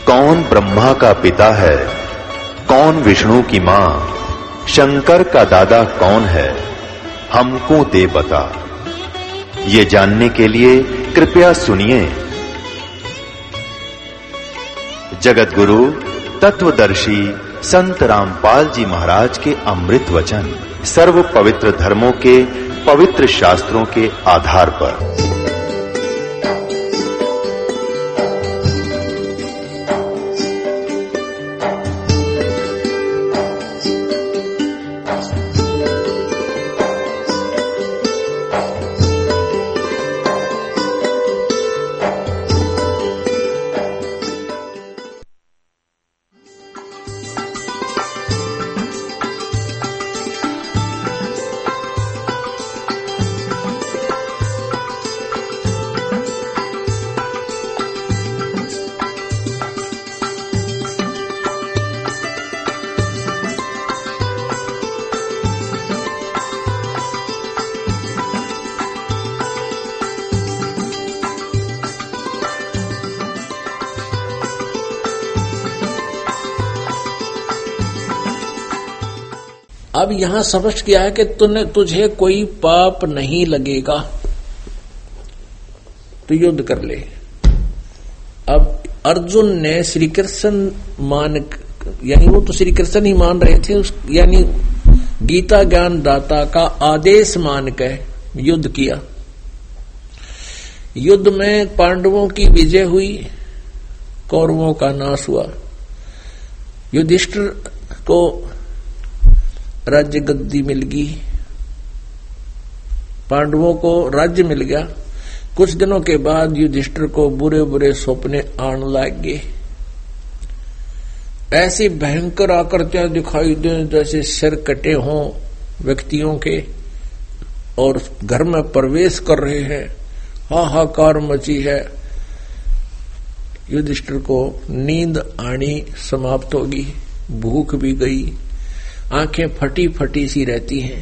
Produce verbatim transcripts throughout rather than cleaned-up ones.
कौन ब्रह्मा का पिता है, कौन विष्णु की मां, शंकर का दादा कौन है, हमको दे बता। ये जानने के लिए कृपया सुनिए जगत गुरु तत्वदर्शी संत रामपाल जी महाराज के अमृत वचन सर्व पवित्र धर्मों के पवित्र शास्त्रों के आधार पर। अब यहां समझ किया है कि तूने तुझे कोई पाप नहीं लगेगा तो युद्ध कर ले। अब अर्जुन ने श्री कृष्ण मान यानी वो तो श्री कृष्ण ही मान रहे थे, यानी गीता ज्ञान दाता का आदेश मान के युद्ध किया। युद्ध में पांडवों की विजय हुई, कौरवों का नाश हुआ। युधिष्ठिर को राज्य गद्दी मिल गई, पांडवों को राज्य मिल गया। कुछ दिनों के बाद युधिष्ठिर को बुरे बुरे सपने आने लग गए। ऐसी भयंकर आकृतियां दिखाई दें जैसे सिर कटे हों व्यक्तियों के, और घर में प्रवेश कर रहे हैं, हाहाकार मची है। युधिष्ठिर को नींद आनी समाप्त होगी, भूख भी गई, आंखें फटी फटी सी रहती हैं।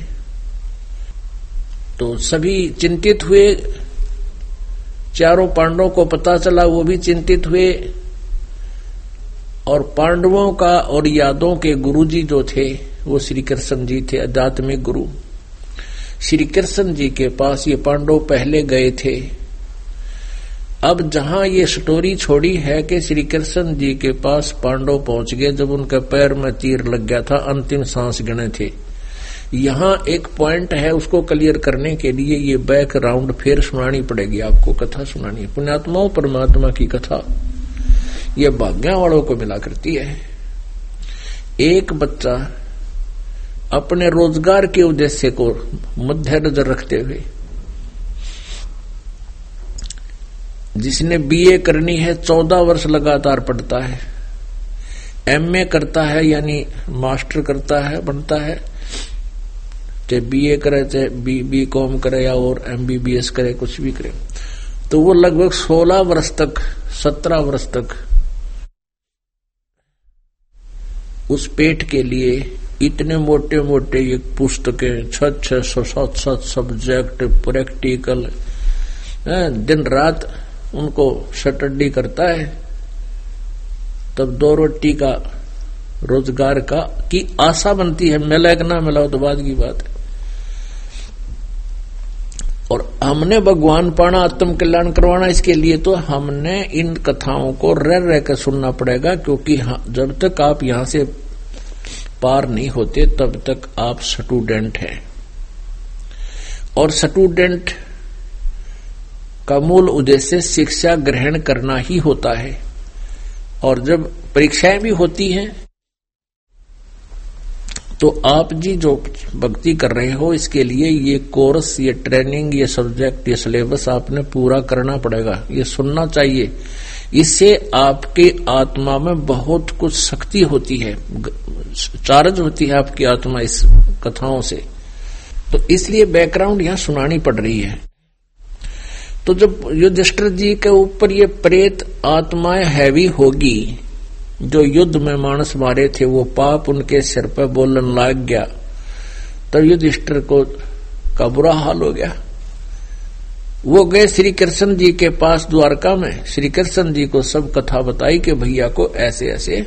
तो सभी चिंतित हुए, चारों पांडवों को पता चला, वो भी चिंतित हुए। और पांडवों का और यादवों के गुरुजी जो थे वो श्री कृष्ण जी थे, आध्यात्मिक गुरु। श्री कृष्ण जी के पास ये पांडव पहले गए थे। अब जहां ये स्टोरी छोड़ी है कि श्री कृष्ण जी के पास पांडव पहुंच गए जब उनके पैर में तीर लग गया था, अंतिम सांस गिने थे। यहां एक पॉइंट है, उसको क्लियर करने के लिए ये बैक राउंड फिर सुनानी पड़ेगी, आपको कथा सुनानी है। पुण्यात्माओं परमात्मा की कथा ये भाग्य वालों को मिला करती है। एक बच्चा अपने रोजगार के उद्देश्य को मद्देनजर रखते हुए, जिसने बीए करनी है चौदह वर्ष लगातार पढ़ता है, एमए करता है यानी मास्टर करता है, बनता है, चाहे बीए करे चाहे बी बी कॉम करे या और एमबीबीएस करे, कुछ भी करे, तो वो लगभग सोलह वर्ष तक सत्रह वर्ष तक उस पेट के लिए इतने मोटे मोटे ये पुस्तकें, छह छह सौ सात सात सब्जेक्ट प्रैक्टिकल, दिन रात उनको स्टडी करता है। तब दो रोटी का रोजगार का की आशा बनती है, मिला कि ना मिला तो बाद की बात है। और हमने भगवान पाना, आत्म कल्याण करवाना, इसके लिए तो हमने इन कथाओं को रह रह कर सुनना पड़ेगा, क्योंकि जब तक आप यहां से पार नहीं होते तब तक आप स्टूडेंट हैं। और स्टूडेंट का मूल उद्देश्य शिक्षा ग्रहण करना ही होता है। और जब परीक्षाएं भी होती हैं तो आप जी जो भक्ति कर रहे हो, इसके लिए ये कोर्स, ये ट्रेनिंग, ये सब्जेक्ट, ये सिलेबस आपने पूरा करना पड़ेगा, ये सुनना चाहिए। इससे आपके आत्मा में बहुत कुछ शक्ति होती है, चार्ज होती है आपकी आत्मा इस कथाओं से। तो इसलिए बैकग्राउंड यहां सुनानी पड़ रही है। तो जब युधिष्ठिर जी के ऊपर ये प्रेत आत्माएं हैवी होगी, जो युद्ध में मानस मारे थे, वो पाप उनके सिर पर बोलने लग गया, तब युधिष्ठिर को का बुरा हाल हो गया। वो गए श्री कृष्ण जी के पास द्वारका में। श्री कृष्ण जी को सब कथा बताई कि भैया को ऐसे ऐसे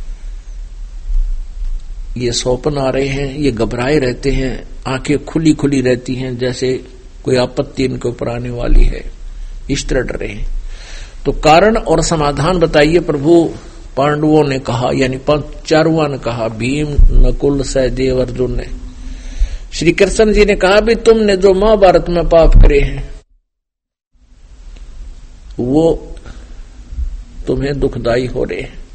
ये सौपन आ रहे हैं, ये घबराए रहते हैं, आंखें खुली खुली रहती हैं, जैसे कोई आपत्ति इनके ऊपर आने वाली है, इस तरह डर रहे हैं। तो कारण और समाधान बताइए प्रभु। पांडवों ने कहा, यानी चारुआ ने कहा, भीम, नकुल, सहदेव, अर्जुन ने। श्री कृष्ण जी ने कहा भी तुमने जो महाभारत में पाप करे हैं वो तुम्हें दुखदाई हो रहे हैं।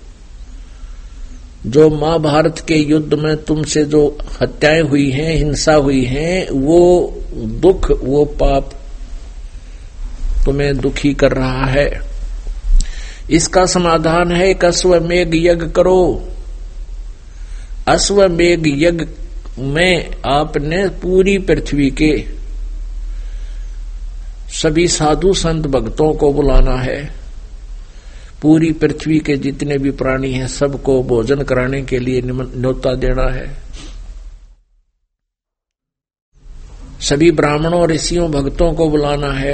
जो महाभारत के युद्ध में तुमसे जो हत्याएं हुई हैं, हिंसा हुई है, वो दुख, वो पाप तुम्हें दुखी कर रहा है। इसका समाधान है एक अश्वमेघ यज्ञ करो। अश्वमेघ यज्ञ में आपने पूरी पृथ्वी के सभी साधु संत भक्तों को बुलाना है। पूरी पृथ्वी के जितने भी प्राणी हैं सबको भोजन कराने के लिए न्योता देना है। सभी ब्राह्मणों, ऋषियों, भक्तों को बुलाना है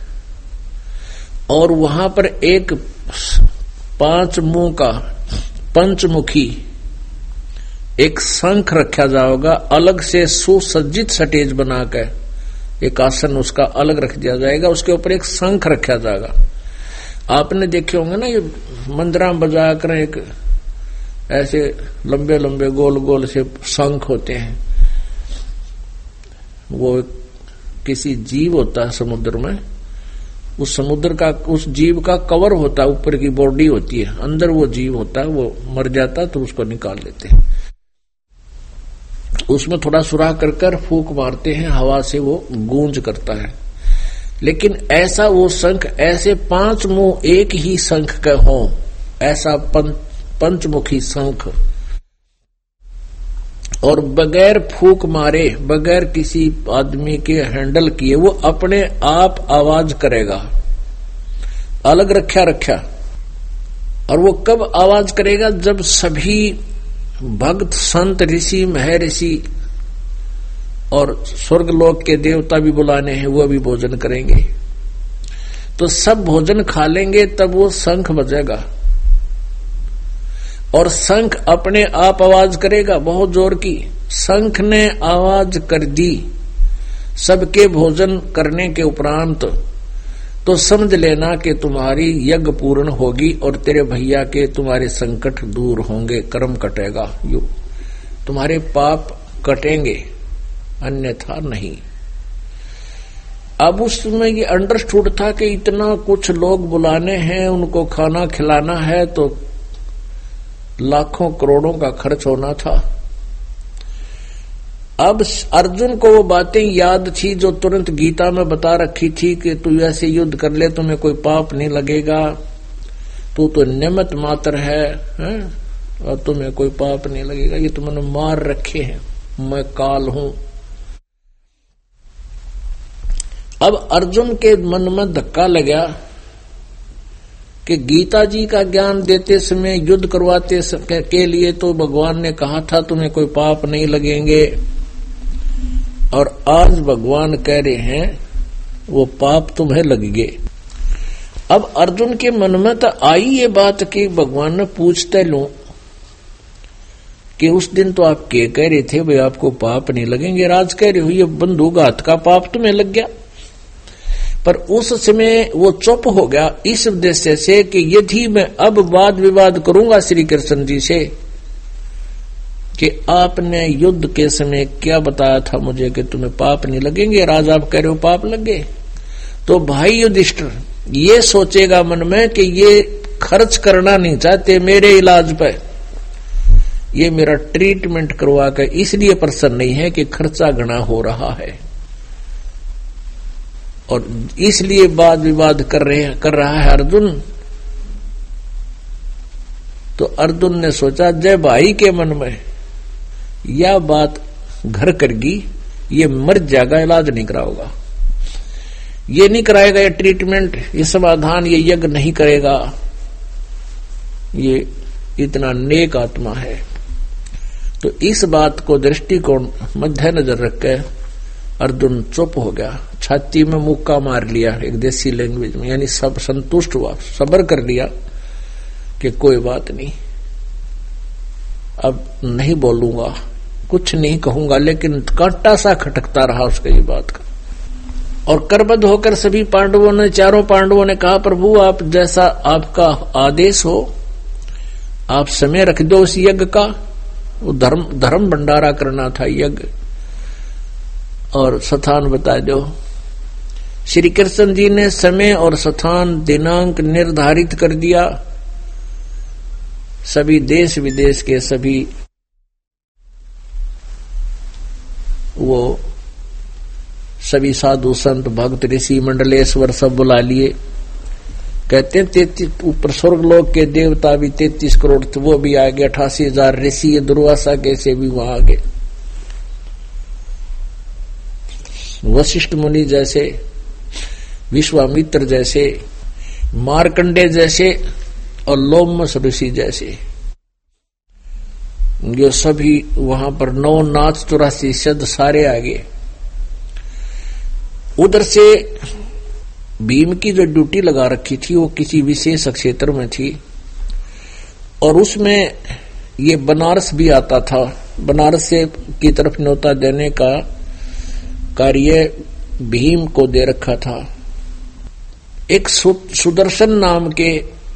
और वहां पर एक पांच मुंह का पंचमुखी एक शंख रखा जाएगा। अलग से सुसज्जित स्टेज बनाकर एक आसन उसका अलग रख दिया जाएगा, उसके ऊपर एक शंख रखा जाएगा। आपने देखे होंगे ना, ये मंदिरा बजा कर एक ऐसे लंबे लंबे गोल गोल से शंख होते हैं। वो किसी जीव होता है समुद्र में, उस समुद्र का, उस जीव का कवर होता है, ऊपर की बॉडी होती है, अंदर वो जीव होता है, वो मर जाता है तो उसको निकाल लेते हैं। उसमें थोड़ा सुराख कर कर फूंक मारते हैं, हवा से वो गूंज करता है। लेकिन ऐसा वो शंख, ऐसे पांच मुंह एक ही शंख के हो, ऐसा पंचमुखी शंख, और बगैर फूंक मारे, बगैर किसी आदमी के हैंडल किए वो अपने आप आवाज करेगा। अलग रखा रखा और वो कब आवाज करेगा? जब सभी भक्त, संत, ऋषि, महर्षि और स्वर्गलोक के देवता भी बुलाने हैं, वो भी भोजन करेंगे। तो सब भोजन खा लेंगे, तब वो शंख बजेगा और शंख अपने आप आवाज करेगा बहुत जोर की। शंख ने आवाज कर दी सबके भोजन करने के उपरांत, तो समझ लेना कि तुम्हारी यज्ञ पूर्ण होगी और तेरे भैया के तुम्हारे संकट दूर होंगे, कर्म कटेगा, यू तुम्हारे पाप कटेंगे, अन्यथा नहीं। अब उसमें ये अंडरस्टूड था कि इतना कुछ लोग बुलाने हैं, उनको खाना खिलाना है, तो लाखों करोड़ों का खर्च होना था। अब अर्जुन को वो बातें याद थी जो तुरंत गीता में बता रखी थी कि तू ऐसे युद्ध कर ले, तुम्हें कोई पाप नहीं लगेगा, तू तो निमित्त मात्र है, है? और तुम्हें कोई पाप नहीं लगेगा, ये तुमने मार रखे हैं, मैं काल हूं। अब अर्जुन के मन में धक्का लगा कि गीता जी का ज्ञान देते समय, युद्ध करवाते के लिए तो भगवान ने कहा था तुम्हें कोई पाप नहीं लगेंगे, और आज भगवान कह रहे हैं वो पाप तुम्हें लगेंगे। अब अर्जुन के मन में तो आई ये बात कि भगवान ने पूछते लूं कि उस दिन तो आप क्या कह रहे थे भाई आपको पाप नहीं लगेंगे, राज कह रहे हो ये बंदूकघात का पाप तुम्हें लग गया। पर उस समय वो चुप हो गया इस उद्देश्य से कि यदि मैं अब वाद विवाद करूंगा श्री कृष्ण जी से कि आपने युद्ध के समय क्या बताया था मुझे कि तुम्हें पाप नहीं लगेंगे, राज आप कह रहे हो पाप लग गए, तो भाई युधिष्ठिर ये सोचेगा मन में कि ये खर्च करना नहीं चाहते मेरे इलाज पर, ये मेरा ट्रीटमेंट करवा कर इसलिए प्रसन्न नहीं है कि खर्चा घना हो रहा है, और इसलिए वाद विवाद कर रहे कर रहा है अर्जुन। तो अर्जुन ने सोचा जय भाई के मन में यह बात घर करगी, ये मर जाएगा, इलाज नहीं कराओगा, ये नहीं कराएगा, ये ट्रीटमेंट, ये समाधान, ये यज्ञ नहीं करेगा, ये इतना नेक आत्मा है। तो इस बात को दृष्टिकोण मद्देनजर रखकर अर्जुन चुप हो गया, छाती में मुक्का मार लिया एक देसी लैंग्वेज में, यानी सब संतुष्ट हुआ, सब्र कर लिया कि कोई बात नहीं, अब नहीं बोलूंगा, कुछ नहीं कहूंगा, लेकिन कांटा सा खटकता रहा उसका ये बात का। और करबद्ध होकर सभी पांडवों ने, चारों पांडवों ने कहा, प्रभु आप जैसा आपका आदेश हो, आप समय रख दो उस यज्ञ का। वो धर्म धर्म भंडारा करना था यज्ञ, और स्थान बता दो। श्री कृष्ण जी ने समय और स्थान दिनांक निर्धारित कर दिया। सभी देश विदेश के सभी वो सभी साधु संत भक्त ऋषि मंडलेश्वर सब बुला लिए। कहते हैं तैतीस ऊपर स्वर्ग लोक के देवता भी तैतीस करोड़ थे, वो भी आ गए। अठासी हजार ऋषि दुर्वासा के से भी वहां आ गए। वशिष्ठ मुनि जैसे, विश्वामित्र जैसे, मार्कंडे जैसे और लोमस ऋषि जैसे, ये सभी वहां पर नौ नाथ चौरासी शब्द सारे आ गए। उधर से भीम की जो ड्यूटी लगा रखी थी वो किसी विशेष क्षेत्र में थी, और उसमें ये बनारस भी आता था। बनारस से की तरफ न्योता देने का कार्य भीम को दे रखा था। एक सुदर्शन नाम के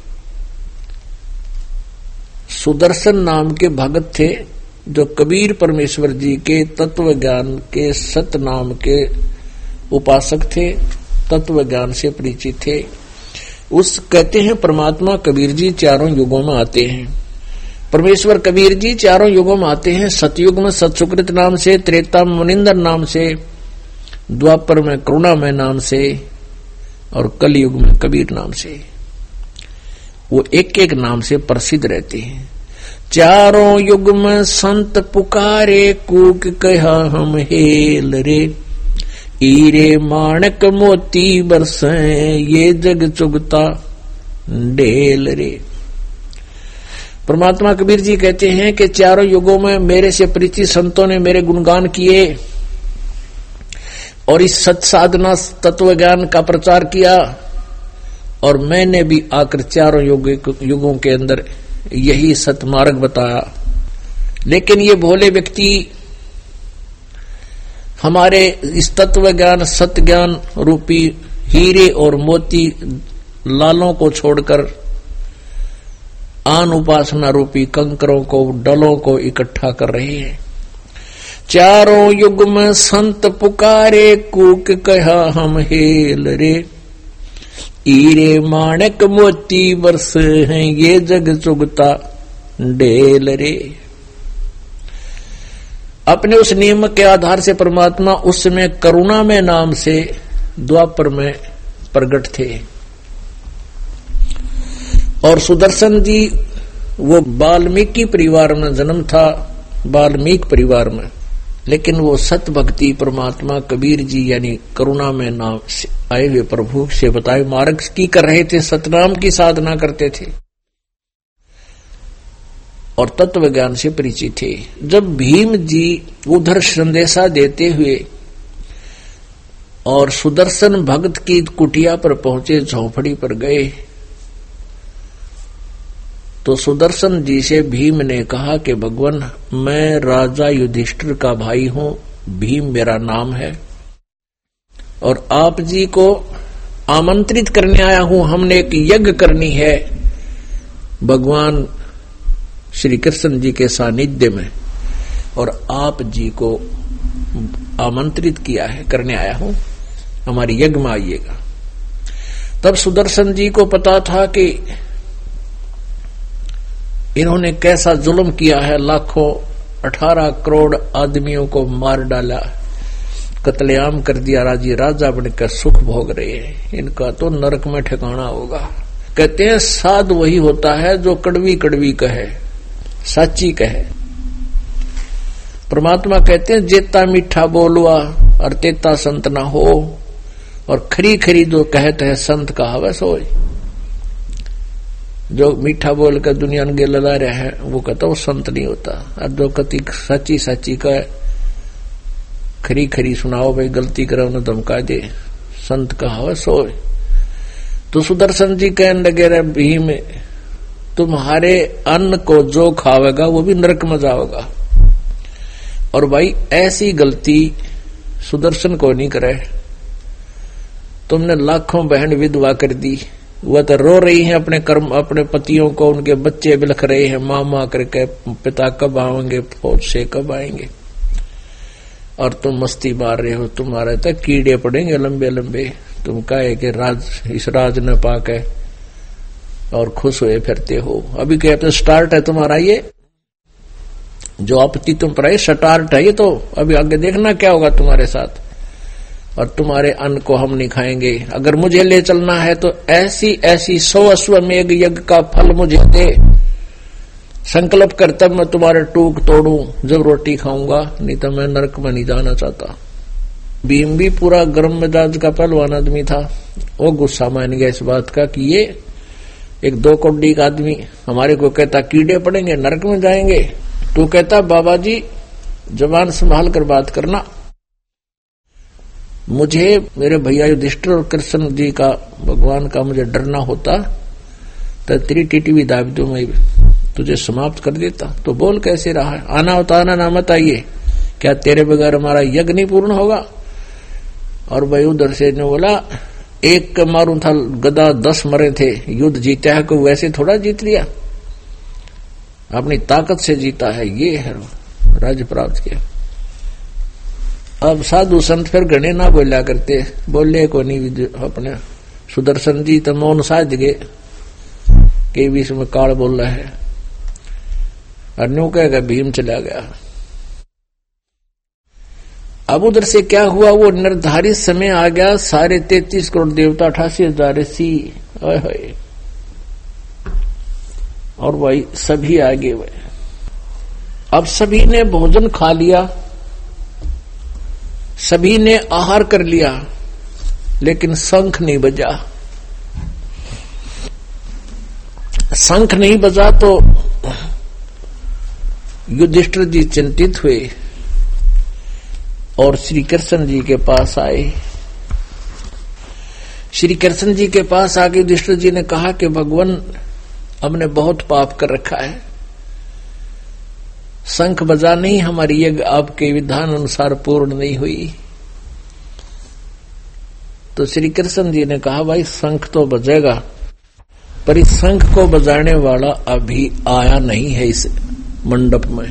सुदर्शन नाम के भगत थे, जो कबीर परमेश्वर जी के तत्व ज्ञान के सत नाम के उपासक थे, तत्व ज्ञान से परिचित थे। उस कहते हैं परमात्मा कबीर जी चारों युगों में आते हैं। परमेश्वर कबीर जी चारों युगों में आते हैं। सतयुग में सतसुकृत नाम से, त्रेता में मुनिंदर नाम से, द्वापर में करुणामय नाम से, और कलयुग में कबीर नाम से। वो एक एक नाम से प्रसिद्ध रहते हैं। चारों युग में संत पुकारे, कूक कहा हम हेल रे, हीरे माणक मोती बरसे, ये जग चुगता ढेल रे। परमात्मा कबीर जी कहते हैं कि चारों युगों में मेरे से परिचित संतों ने मेरे गुणगान किए और इस सत साधना तत्व ज्ञान का प्रचार किया, और मैंने भी आकर चारों युगों के अंदर यही सत मार्ग बताया। लेकिन ये भोले व्यक्ति हमारे इस तत्व ज्ञान सत्य ज्ञान रूपी हीरे और मोती लालों को छोड़कर आन उपासना रूपी कंकरों को, डलों को इकट्ठा कर रहे हैं। चारों युग में संत पुकारे, कूक कहा हम हेल रे, हीरे माणक मोती बरस हैं, ये जग चुगता ढेल रे। अपने उस नियम के आधार से परमात्मा उस समय करुणा में नाम से द्वापर में प्रकट थे, और सुदर्शन जी वो वाल्मीकि परिवार में जन्म था, वाल्मीकि परिवार में, लेकिन वो सत भक्ति परमात्मा कबीर जी यानी करुणा में नाम से आए हुए प्रभु से बताए मार्ग की कर रहे थे, सतनाम की साधना करते थे और तत्व ज्ञान से परिचित थे। जब भीम जी उधर संदेशा देते हुए और सुदर्शन भक्त की कुटिया पर पहुंचे, झोपड़ी पर गए, तो सुदर्शन जी से भीम ने कहा कि भगवान, मैं राजा युधिष्ठिर का भाई हूं, भीम मेरा नाम है, और आप जी को आमंत्रित करने आया हूं। हमने एक यज्ञ करनी है भगवान श्री कृष्ण जी के सानिध्य में, और आप जी को आमंत्रित किया है, करने आया हूं, हमारी यज्ञ में आइएगा। तब सुदर्शन जी को पता था कि इन्होंने कैसा जुल्म किया है, लाखों अठारह करोड़ आदमियों को मार डाला, कत्लेआम कर दिया, राजी राजा बनकर सुख भोग रहे हैं, इनका तो नरक में ठिकाना होगा। कहते हैं साध वही होता है जो कड़वी कड़वी कहे, साची कहे। परमात्मा कहते हैं जेता मीठा बोलवा और तेता संत ना हो, और खरी खरी जो कहते हैं संत का हवस हो। जो मीठा बोल कर दुनिया ने लला रहा है वो कहता वो संत नहीं होता, और जो कति सच्ची सच्ची कहे खरी खरी सुनाओ भाई, गलती करो न धमका दे, संत कहा सोए। तो सुदर्शन जी कहने लगे, रे भीम तुम्हारे अन्न को जो खावेगा वो भी नरक में जाएगा। और भाई ऐसी गलती सुदर्शन को नहीं करे, तुमने लाखों बहन विधवा कर दी, वह तो रो रही हैं अपने कर्म, अपने पतियों को, उनके बच्चे बिलख रहे हैं मां मां करके, पिता कब आएंगे, फौज से कब आएंगे, और तुम मस्ती मार रहे हो, तुम्हारे तक कीड़े पड़ेंगे लंबे लंबे, तुम कहे कि राज इस राज न पाके और खुश हुए फिरते हो। अभी कहते स्टार्ट है तुम्हारा, ये जो आपत्ति तुम पर आई स्टार्ट है ये, तो अभी आगे देखना क्या होगा तुम्हारे साथ, और तुम्हारे अन्न को हम नहीं खाएंगे। अगर मुझे ले चलना है तो ऐसी ऐसी सौ अश्वमेघ यज्ञ का फल मुझे दे, संकल्प कर तब मैं तुम्हारे टूक तोड़ू जब रोटी खाऊंगा, नहीं तो मैं नरक में नहीं जाना चाहता। भीम भी पूरा गर्म मिजाज का पहलवान आदमी था, वो गुस्सा मान गया इस बात का कि ये एक दो कौड़ी का आदमी हमारे को कहता कीड़े पड़ेंगे नरक में जाएंगे, तो कहता बाबा जी जबान संभाल कर बात करना, मुझे मेरे भैया युधिष्ठिर और कृष्ण जी का भगवान का मुझे डरना होता तो तेरी टीटी भी दाब दू, मैं तुझे समाप्त कर देता। तो बोल कैसे रहा है, आना होता आना ना मत आइए, क्या तेरे बगैर हमारा यज्ञ नहीं पूर्ण होगा। और भाई उधर से ने बोला एक का मारू था गदा दस मरे थे, युद्ध जीता है कोई वैसे थोड़ा जीत लिया, अपनी ताकत से जीता है, ये है राज्य प्राप्त किया। अब साधु संत फिर गणे ना बोला करते, बोले को नहीं अपने सुदर्शन जी तो मौन साध गए के बीच में काल बोल रहा है, और न्यू कहेगा भीम चला गया। अब उधर से क्या हुआ, वो निर्धारित समय आ गया, सारे तैतीस करोड़ देवता अठासी हजार ऋषि और भाई सभी आगे हुए। अब सभी ने भोजन खा लिया, सभी ने आहार कर लिया, लेकिन शंख नहीं बजा। शंख नहीं बजा तो युधिष्ठिर जी चिंतित हुए और श्री कृष्ण जी के पास आए। श्री कृष्ण जी के पास आके युधिष्ठिर जी ने कहा कि भगवान हमने बहुत पाप कर रखा है, शंख बजा नहीं, हमारी यज्ञ आपके विधान अनुसार पूर्ण नहीं हुई। तो श्री कृष्ण जी ने कहा भाई शंख तो बजेगा, पर इस शंख को बजाने वाला अभी आया नहीं है इस मंडप में।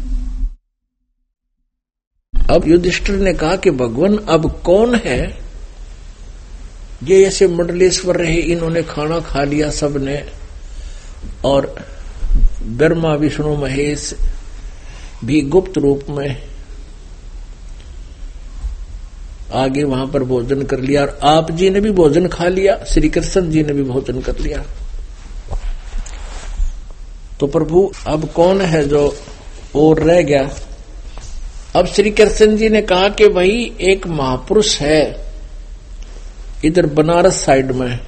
अब युधिष्ठिर ने कहा कि भगवान अब कौन है, ये ऐसे मंडलेश्वर रहे, इन्होंने खाना खा लिया सबने, और ब्रह्मा विष्णु महेश भी गुप्त रूप में आगे वहां पर भोजन कर लिया, और आप जी ने भी भोजन खा लिया, श्री कृष्ण जी ने भी भोजन कर लिया। तो प्रभु अब कौन है जो और रह गया। अब श्री कृष्ण जी ने कहा कि भाई एक महापुरुष है इधर बनारस साइड में,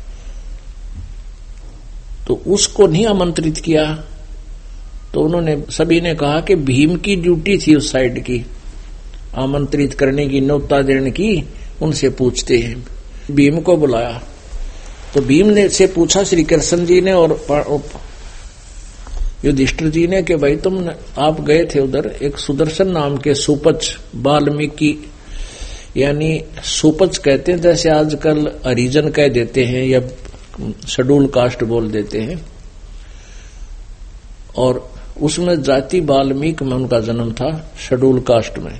तो उसको नहीं आमंत्रित किया। तो उन्होंने सभी ने कहा कि भीम की ड्यूटी थी उस साइड की, आमंत्रित करने की, न्योता देने की, उनसे पूछते हैं। भीम को बुलाया तो भीम ने से पूछा श्री कृष्ण जी ने और युधिष्ठिर जी ने कि भाई तुम आप गए थे उधर, एक सुदर्शन नाम के सुपच, वाल्मीकि यानी सुपच कहते हैं, जैसे आजकल हरिजन कह देते हैं या शेड्यूल कास्ट बोल देते हैं, और उसमें जाति वाल्मीकि में उनका जन्म था, शेड्यूल कास्ट में,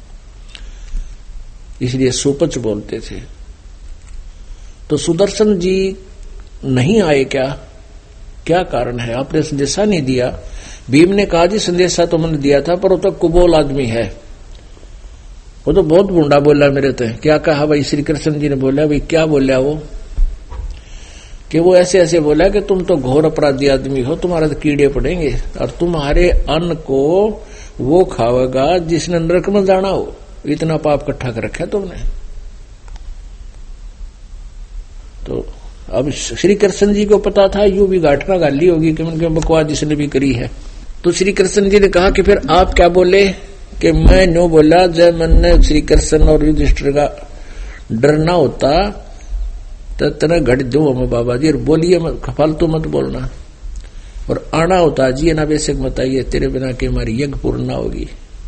इसलिए सुपच बोलते थे। तो सुदर्शन जी नहीं आए क्या, क्या कारण है, आपने संदेशा नहीं दिया। भीम ने कहा जी संदेशा तो मैंने दिया था, पर वो तो कुबोल आदमी है, वो तो बहुत गुंडा बोला मेरे तो। क्या कहा भाई, श्री कृष्ण जी ने बोला भाई क्या बोला वो, कि वो ऐसे ऐसे बोला कि तुम तो घोर अपराधी आदमी हो, तुम्हारे तो कीड़े पड़ेंगे, और तुम्हारे अन्न को वो खावेगा जिसने नरक में जाना हो, इतना पाप इकट्ठा कर रखा है तुमने। तो अब श्री कृष्ण जी को पता था यू भी घाटना गाली होगी कि उनके बकवास जिसने भी करी है। तो श्री कृष्ण जी ने कहा कि फिर आप क्या बोले कि मैं न्यू बोला जब मैंने श्री कृष्ण और युधिष्ठिर का डरना होता तो तेरा घट दो हमें बाबा जी, और बोलिए फालतू मत बोलना, और आना होता जी ना बेशक मत आइए, तेरे बिना के हमारी यज्ञ पूर्ण ना होगी।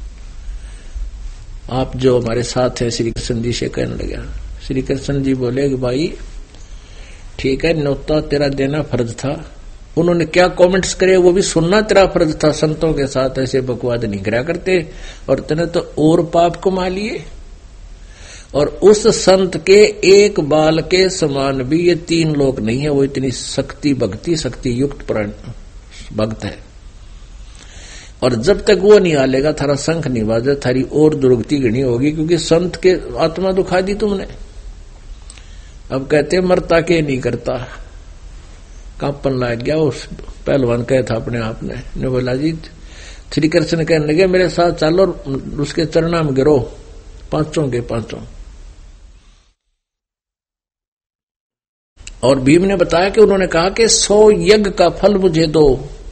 आप जो हमारे साथ हैं श्री कृष्ण जी से कहने लगा। श्री कृष्ण जी बोले कि भाई ठीक है, न्योता तेरा देना फर्ज था। उन्होंने क्या कमेंट्स करे वो भी सुनना तेरा फर्ज था। संतों के साथ ऐसे बकवाद नहीं करा करते, और तेने तो और पाप कमा लिए। और उस संत के एक बाल के समान भी ये तीन लोग नहीं है, वो इतनी शक्ति भक्ति शक्ति युक्त प्राण भक्त है। और जब तक वो नहीं आलेगा थारा शंख नहीं बाजे, थारी और दुर्गति घनी होगी, क्योंकि संत के आत्मा दुखा दी तुमने। अब कहते मरता के नहीं करता, कांपन लग गया उस पहलवान कहे था अपने आप ने। ने बोला जी श्री कृष्ण कहने लगे मेरे साथ चलो और उसके चरणों में गिरो, पांचों के पांचों। और भीम ने बताया कि उन्होंने कहा कि सौ यज्ञ का फल मुझे दो,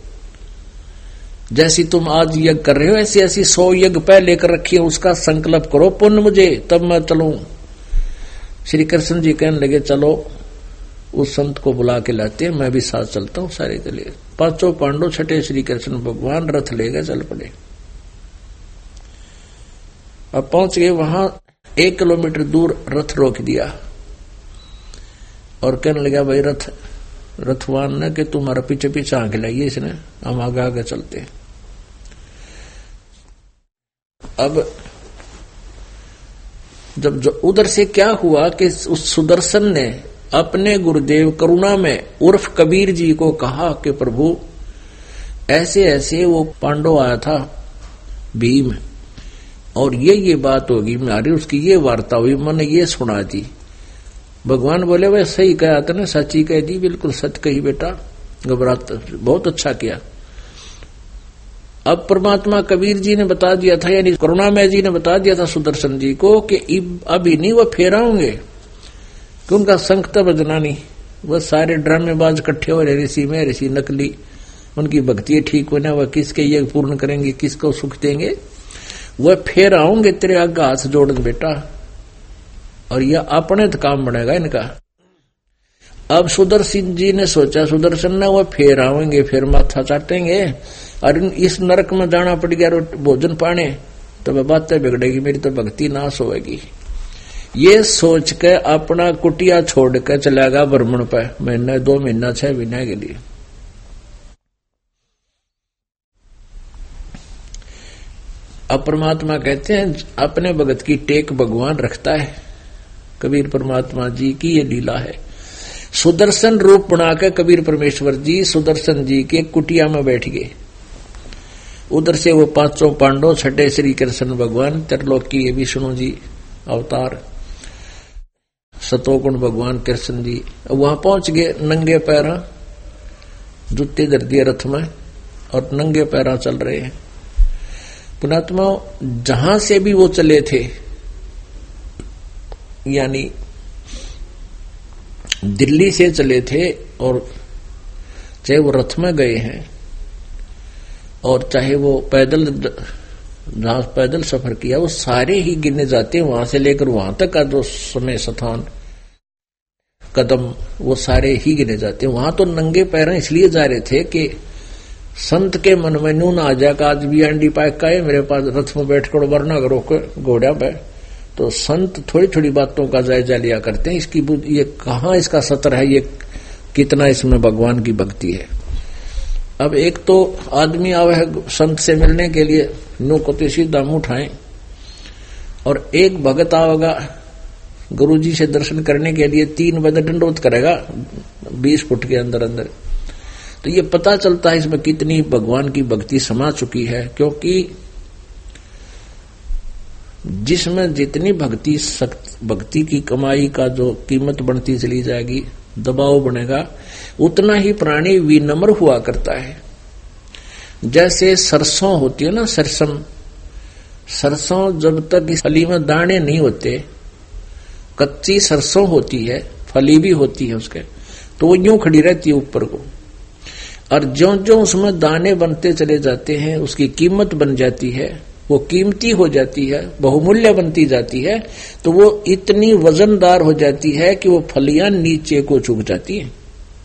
जैसी तुम आज यज्ञ कर रहे हो ऐसी ऐसी सौ यज्ञ पहले कर रखी है, उसका संकल्प करो पुण्य मुझे, तब मैं चलूं। श्री कृष्ण जी कहने लगे चलो उस संत को बुला के लाते हैं, मैं भी साथ चलता हूं सारे के लिए। पांचों पांडव छठे श्री कृष्ण भगवान रथ ले गए, चल पड़े। अब पहुंच गए वहां, एक किलोमीटर दूर रथ रोक दिया और कहने लगा भाई रथ रथवान ने कि तुम्हारा पीछे पीछे आंख लाइए इसने, हम आगे आगे चलते। अब जब जो उधर से क्या हुआ कि उस सुदर्शन ने अपने गुरुदेव करुणा में उर्फ कबीर जी को कहा कि प्रभु ऐसे ऐसे वो पांडव आया था भीम, और ये ये बात होगी हमारी, उसकी ये वार्ता हुई, मैंने ये सुना दी। भगवान बोले वह सही कहा था ना, सच्ची कह दी, बिल्कुल सच कही बेटा, घबराता बहुत अच्छा किया। अब परमात्मा कबीर जी ने बता दिया था, यानी करुणामय जी ने बता दिया था सुदर्शन जी को कि अभी नहीं वो फेरा होंगे, कि उनका संख तो बजना नहीं। वह सारे ड्रामेबाज इकट्ठे हो रहे, ऋषि में ऋषि नकली, उनकी भक्ति ठीक होना, वह किसके ये पूर्ण करेंगे, किसको सुख देंगे, वह फेर आऊंगे तेरे आगे हाथ जोड़ बेटा, और यह अपने तो काम बनेगा इनका। अब सुदर्शन जी ने सोचा, सुदर्शन ने वह फेर आवेंगे, फिर माथा चाटेंगे, और इस नरक में जाना पड़ गया भोजन पाने, तो वह बातें बिगड़ेगी, मेरी तो भक्ति नाश होगी। ये सोच के अपना कुटिया छोड़ कर चला गया भ्रमण पे, महीना दो महीना छह महीने के लिए। अब परमात्मा कहते हैं अपने भगत की टेक भगवान रखता है। कबीर परमात्मा जी की ये लीला है। सुदर्शन रूप बनाकर कबीर परमेश्वर जी सुदर्शन जी के कुटिया में बैठ गए। उधर से वो पांचों पांडव, छठे श्री कृष्ण भगवान, त्रिलोकी विष्णु जी अवतार, सतोगुण भगवान कृष्ण जी, वहां पहुंच गए नंगे पैरा, जूते धर दिए रथ में और नंगे पैरा चल रहे हैं। पुणात्मा जहां से भी वो चले थे, यानी दिल्ली से चले थे, और चाहे वो रथ में गए हैं और चाहे वो पैदल जहां पैदल सफर किया, वो सारे ही गिने जाते हैं। वहां से लेकर वहां तक का जो समय स्थान कदम, वो सारे ही गिने जाते हैं। वहां तो नंगे पैर इसलिए जा रहे थे कि संत के मन में नून आ जाएगा, आज भी अंडी पाक का है मेरे पास, रथ में बैठकर वरना रोक घोड़ा पे। तो संत थोड़ी थोड़ी बातों का जायजा लिया करते हैं, इसकी ये कहाँ इसका सतर है, ये कितना इसमें भगवान की भक्ति है। अब एक तो आदमी आवे है संत से मिलने के लिए, नो को सीधा मुंह उठाए, और एक भगत आवेगा गुरु जी से दर्शन करने के लिए, तीन बजे दंडोत करेगा बीस फुट के अंदर अंदर। तो ये पता चलता है इसमें कितनी भगवान की भक्ति समा चुकी है, क्योंकि जिसमें जितनी भक्ति भक्ति की कमाई का जो कीमत बढ़ती चली जाएगी, दबाव बनेगा, उतना ही प्राणी विनम्र हुआ करता है। जैसे सरसों होती है ना, सरसम, सरसों जब तक इस फली में दाने नहीं होते, कच्ची सरसों होती है, फली भी होती है उसके, तो वो यूं खड़ी रहती है ऊपर को, और ज्यों ज्यों उसमें दाने बनते चले जाते हैं, उसकी कीमत बन जाती है, वो कीमती हो जाती है, बहुमूल्य बनती जाती है, तो वो इतनी वजनदार हो जाती है कि वो फलियां नीचे को झुक जाती हैं।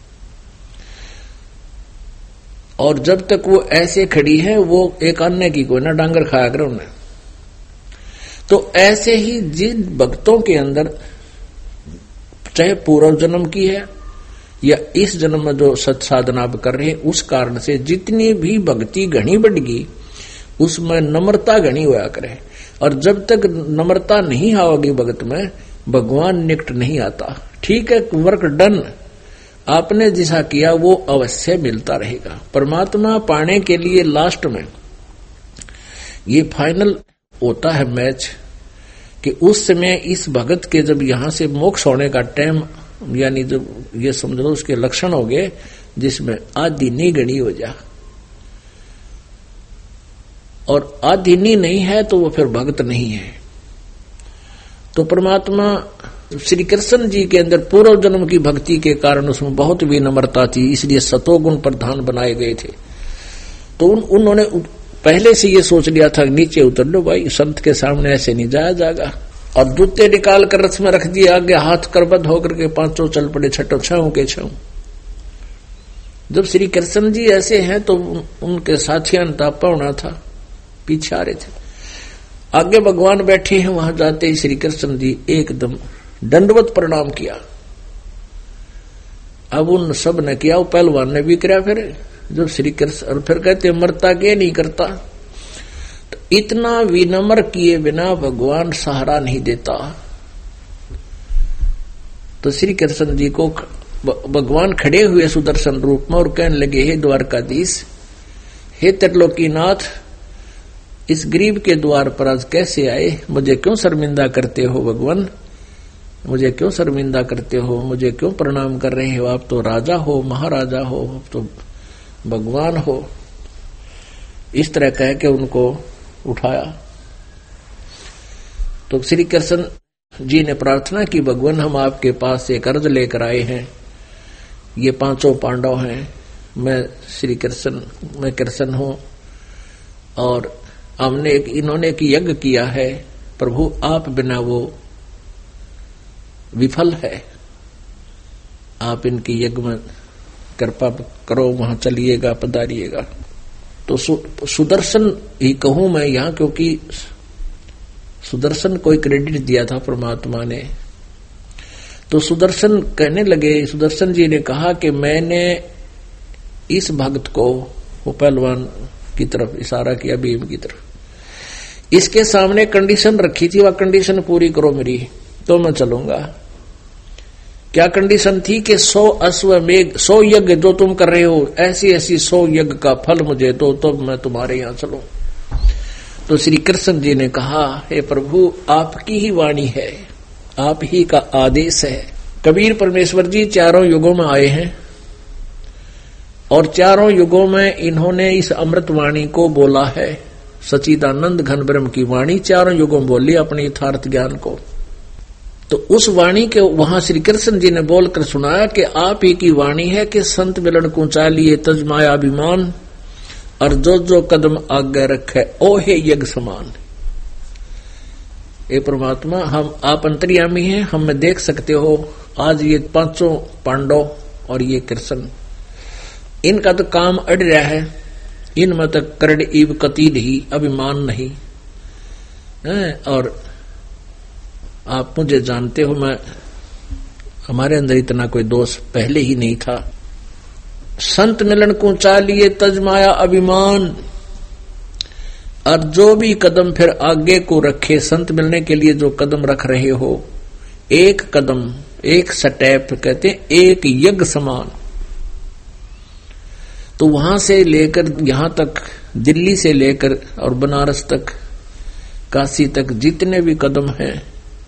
और जब तक वो ऐसे खड़ी है वो एक अन्य की कोई ना डांगर खाया करे उन्हें। तो ऐसे ही जिन भक्तों के अंदर चाहे पूर्व जन्म की है या इस जन्म में जो सत साधना कर रहे हैं, उस कारण से जितनी भी भक्ति घनी बढ़गी उसमें नम्रता घनी होया करे। और जब तक नम्रता नहीं आवेगी भगत में, भगवान निकट नहीं आता। ठीक है, वर्क डन, आपने जैसा किया वो अवश्य मिलता रहेगा। परमात्मा पाने के लिए लास्ट में ये फाइनल होता है मैच कि उस समय इस भगत के जब यहां से मोक्ष होने का टाइम, यानी जब ये समझ लो उसके लक्षण हो गए जिसमें आदिनी गणी हो जा, और आदिनी नहीं है तो वो फिर भगत नहीं है। तो परमात्मा श्री कृष्ण जी के अंदर पूर्व जन्म की भक्ति के कारण उसमें बहुत विनम्रता थी, इसलिए सतोगुण प्रधान बनाए गए थे। तो उन, उन्होंने पहले से ये सोच लिया था नीचे उतर लो भाई, संत के सामने ऐसे नहीं जाया जाएगा। और जूते निकाल कर रथ में रख दिए, आगे हाथ करबद्ध होकर के पांचों चल पड़े, छठो छऊ के छऊ। जब श्री कृष्ण जी ऐसे हैं तो उनके साथियों ने तापा होना था, पीछे आ रहे थे। आगे भगवान बैठे हैं, वहां जाते ही श्री कृष्ण जी एकदम दंडवत प्रणाम किया। अब उन सब ने किया, वो पहलवान ने भी किया। फिर जब श्री कृष्ण, और फिर कहते मरता के नहीं करता, तो इतना विनम्र किए बिना भगवान सहारा नहीं देता। तो श्री कृष्ण जी को भगवान खड़े हुए सुदर्शन रूप में और कहने लगे, हे द्वारकाधीश, हे त्रिलोकीनाथ, इस गरीब के द्वार पर आज कैसे आए? मुझे क्यों शर्मिंदा करते हो भगवान? मुझे क्यों शर्मिंदा करते हो? मुझे क्यों प्रणाम कर रहे हो? आप तो राजा हो, महाराजा हो, आप तो भगवान हो। इस तरह कह के उनको उठाया। तो श्री कृष्ण जी ने प्रार्थना की, भगवान हम आपके पास एक अर्ज लेकर आए हैं। ये पांचों पांडव हैं, मैं श्री कृष्ण, मैं कृष्ण हूं, और हमने एक, इन्होंने एक यज्ञ किया है, प्रभु आप बिना वो विफल है। आप इनकी यज्ञ में कृपा करो, वहां चलिएगा, पधारिएगा। तो सु, सुदर्शन ही कहूं मैं यहां, क्योंकि सुदर्शन को क्रेडिट दिया था परमात्मा ने। तो सुदर्शन कहने लगे, सुदर्शन जी ने कहा कि मैंने इस भक्त को, वो पहलवान की तरफ इशारा किया, भीम की तरफ, इसके सामने कंडीशन रखी थी, वह कंडीशन पूरी करो मेरी तो मैं चलूंगा। क्या कंडीशन थी कि सौ अश्वमेघ, सौ यज्ञ जो तुम कर रहे हो, ऐसी ऐसी सौ यज्ञ का फल मुझे दो, तो मैं तुम्हारे यहां चलूं। तो श्री कृष्ण जी ने कहा, हे प्रभु आपकी ही वाणी है, आप ही का आदेश है। कबीर परमेश्वर जी चारों युगों में आए हैं और चारों युगों में इन्होंने इस अमृत वाणी को बोला है। सच्चिदानंद घन ब्रह्म की वाणी चारों युगों में बोली अपने यथार्थ ज्ञान को। तो उस वाणी के वहां श्री कृष्ण जी ने बोलकर सुनाया कि आप ही की वाणी है कि संत मिलन को चालिए तजमाया अभिमान, और जो जो कदम आगे रखे ओहे यज्ञ समान। ए परमात्मा, हम आप अंतर्यामी हैं, हमें देख सकते हो। आज ये पांचों पांडव और ये कृष्ण, इनका तो काम अड़ रहा है, इनमें तक करड़ इव कतील ही, अभिमान नहीं है। और आप मुझे जानते हो, मैं हमारे अंदर इतना कोई दोष पहले ही नहीं था। संत मिलन को चालिए तजमाया अभिमान, और जो भी कदम फिर आगे को रखे, संत मिलने के लिए जो कदम रख रहे हो, एक कदम, एक स्टेप कहते हैं एक यज्ञ समान। तो वहां से लेकर यहां तक, दिल्ली से लेकर और बनारस तक, काशी तक जितने भी कदम हैं,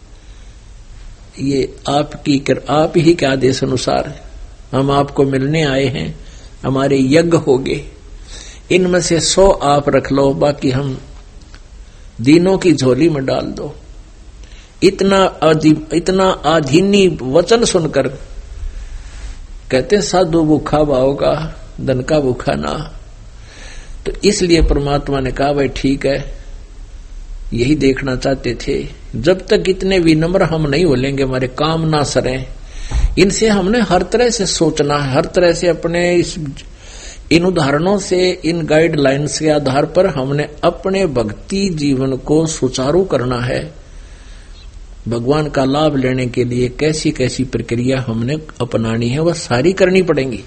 ये आपकी कर, आप ही के आदेश अनुसार हम आपको मिलने आए हैं, हमारे यज्ञ हो गए। इनमें से सौ आप रख लो, बाकी हम दीनों की झोली में डाल दो। इतना आदि, इतना आधीनी वचन सुनकर कहते साधु भूखा भाओगा, धन का भूखा ना। तो इसलिए परमात्मा ने कहा, भाई ठीक है, यही देखना चाहते थे। जब तक इतने विनम्र हम नहीं बोलेंगे, हमारे काम ना सरें, इनसे हमने हर तरह से सोचना है, हर तरह से अपने इस इन उदाहरणों से, इन गाइडलाइंस के आधार पर हमने अपने भक्ति जीवन को सुचारू करना है। भगवान का लाभ लेने के लिए कैसी कैसी प्रक्रिया हमने अपनानी है, वह सारी करनी पड़ेंगी।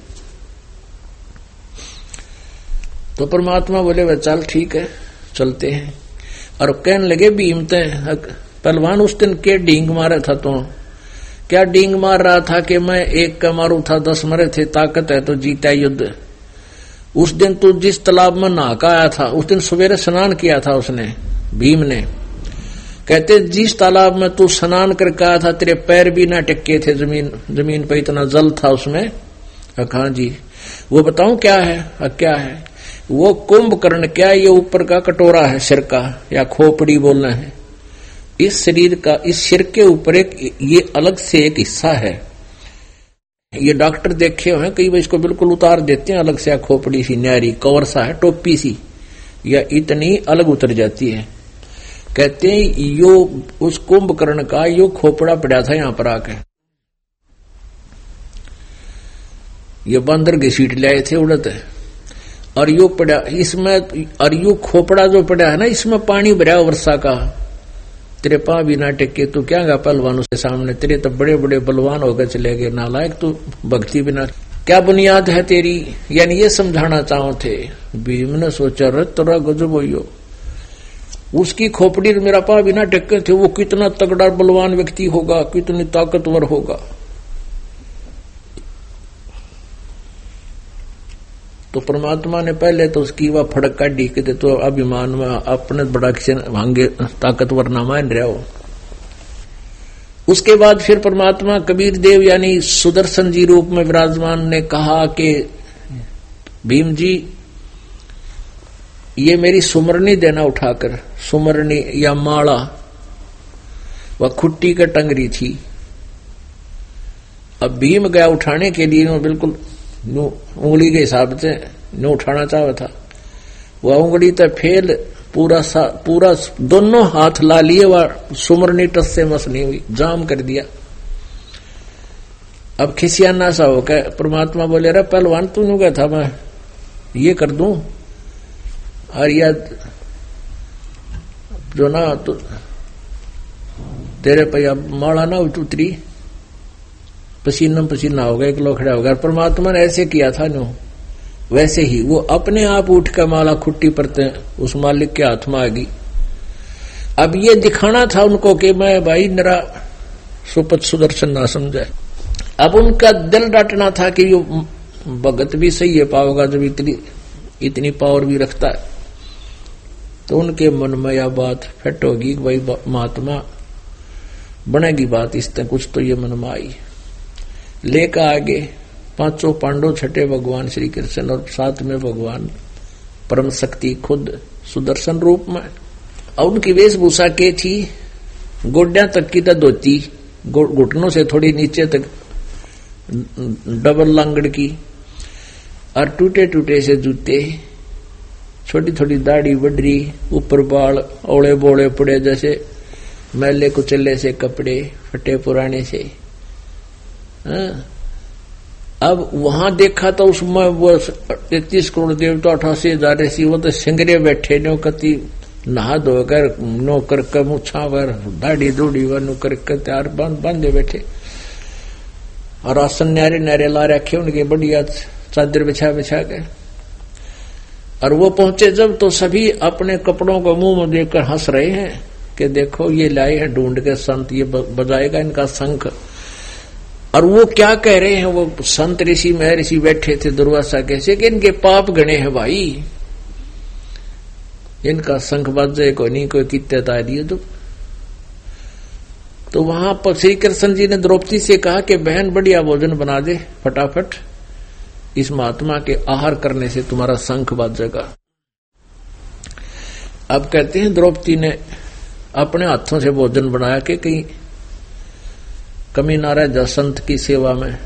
तो परमात्मा बोले वह चल ठीक है, चलते हैं। और कहने लगे भीम ते पहलवान उस दिन के डींग मारा था, तो क्या डींग मार रहा था कि मैं एक का मारू था, दस मरे थे, ताकत है तो जीता युद्ध। उस दिन तू जिस तालाब में नहा का आया था, उस दिन सवेरे स्नान किया था उसने, भीम ने। कहते जिस तालाब में तू स्नान करके आया था, तेरे पैर भी ना टिके थे जमीन जमीन पर, इतना जल था उसमें। हाँ जी, वो बताऊं क्या है? आ, क्या है वो? कुंभकर्ण क्या, ये ऊपर का कटोरा है सिर का, या खोपड़ी बोलना है, इस शरीर का, इस सिर के ऊपर एक ये अलग से एक हिस्सा है। ये डॉक्टर देखे हुए कई बार इसको बिल्कुल उतार देते हैं अलग से, खोपड़ी सी न्यारी कवर सा है, टोपी सी, या इतनी अलग उतर जाती है। कहते हैं यो उस कुंभकर्ण का यो खोपड़ा पड़ा था यहां पर आके, ये बंदर घसीट लाए थे उड़त, और यो पड़ा इसमें, और यो खोपड़ा जो पड़ा है ना, इसमें पानी भरा वर्षा का। तेरे पा भी ना टेके, तू क्या गा पहलवानों के सामने, तेरे तो बड़े बड़े बलवान होकर चले गए, नालायक तू, भक्ति बिना क्या बुनियाद है तेरी? यानी ये समझाना चाहो थे। भीम ने सोचा रे तोरा गजब हो, उसकी खोपड़ी मेरा पा बिना टेके थे, वो कितना तगड़ा बलवान व्यक्ति होगा, कितनी ताकतवर होगा। तो परमात्मा ने पहले तो उसकी वह फड़क काटी के तो अभिमान में अपने बड़ा किसी भांगे ताकतवर ना मान रहे हो। उसके बाद फिर परमात्मा कबीर देव यानी सुदर्शन जी रूप में विराजमान ने कहा कि भीम जी ये मेरी सुमरनी देना उठाकर, सुमरनी या माला, वह खुट्टी का टंगरी थी। अब भीम गया उठाने के लिए, बिल्कुल उंगली के हिसाब से न उठाना चाहा था, वह उंगली तो फेल, पूरा सा पूरा दोनों हाथ ला लिए, वह सुमरनी टस से मस नहीं हुई, जाम कर दिया। अब खिसियाना सा हो गया। परमात्मा बोले रे पहलवान तू क्या था, मैं ये कर दूं, और या जो ना तो तेरे पे माला ना उतरी, पसीना पसीना हो गया, एक लोखड़ा हो गया। परमात्मा ने ऐसे किया था नो, वैसे ही वो अपने आप उठ कर माला खुट्टी पर उस मालिक के हाथ में आ गई। अब ये दिखाना था उनको कि मैं भाई मेरा सुपत सुदर्शन ना समझे। अब उनका दिल डांटना था कि यो भगत भी सही है पाओगा जब इतनी इतनी पावर भी रखता है। तो उनके मन में यह बात फिट होगी, भाई महात्मा बनेगी बात, इस तरह कुछ तो ये मन में आई। लेकर आगे पांचों पांडव, छठे भगवान श्री कृष्ण और साथ में भगवान परम शक्ति खुद सुदर्शन रूप में। और उनकी वेशभूषा के थी, गोड्या तक की तो धोती, घुटनों से थोड़ी नीचे तक डबल लांगड़ की, और टूटे टूटे से जूते, छोटी छोटी दाढ़ी बडरी, ऊपर बाल ओले बोले पड़े जैसे मैले कुचले से कपड़े, फटे पुराने से। हाँ। अब वहां देखा तो उसमें वो तैतीस करोड़ देवता, अठासी हजार ऐसी, वो तो सिंगरे बैठे नो, कति नहा धोकर नो कर मुछा वर दाढ़ी दूढ़ी वर नो करके तैयार बांधे बैठे, और आसन न्यारे न्यारे ला रखे उनके, बढ़िया चादर बिछा बिछा के। और वो पहुंचे जब तो सभी अपने कपड़ों को मुंह में देखकर हंस रहे हैं कि देखो ये लाए हैं ढूंढ के संत, ये बजाएगा इनका शंख। और वो क्या कह रहे हैं, वो संत ऋषि महर्षि बैठे थे दुर्वासा कैसे कि इनके पाप गणे हैं भाई, इनका शंख बजे को नहीं कोई कितने तारी तो। तो वहां पर श्री कृष्ण जी ने द्रौपदी से कहा कि बहन बढ़िया भोजन बना दे फटाफट, इस महात्मा के आहार करने से तुम्हारा शंख बजेगा। अब कहते हैं द्रौपदी ने अपने हाथों से भोजन बनाया कि कहीं कमी ना रहे जसंत की सेवा में।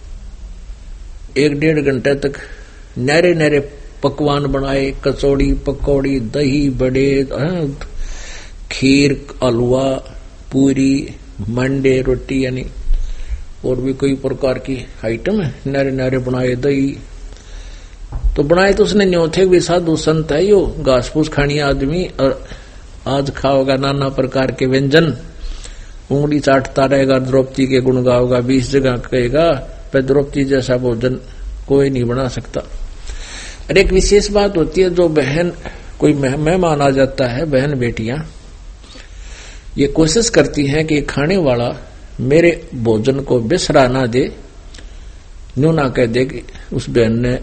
एक डेढ़ घंटे तक नहरे नहरे पकवान बनाए, कचौड़ी पकौड़ी दही बड़े, खीर, हलवा, पूरी, मंडे, रोटी, यानी और भी कई प्रकार की आइटम है। नारे नारे बनाए, दही तो बनाए तो उसने न्यो थे भी साधु संत है यो, घास फूस खानी आदमी, और आज खाओगा नाना प्रकार के व्यंजन, उंगली चाटता रहेगा, द्रौपदी के गुण गाओगा, बीस जगह कहेगा, पर द्रौपदी जैसा भोजन कोई नहीं बना सकता। और एक विशेष बात होती है, जो बहन कोई मेहमान आ जाता है, बहन बेटियां ये कोशिश करती हैं कि खाने वाला मेरे भोजन को बिसरा ना दे, न्यू ना कह दे कि उस बहन ने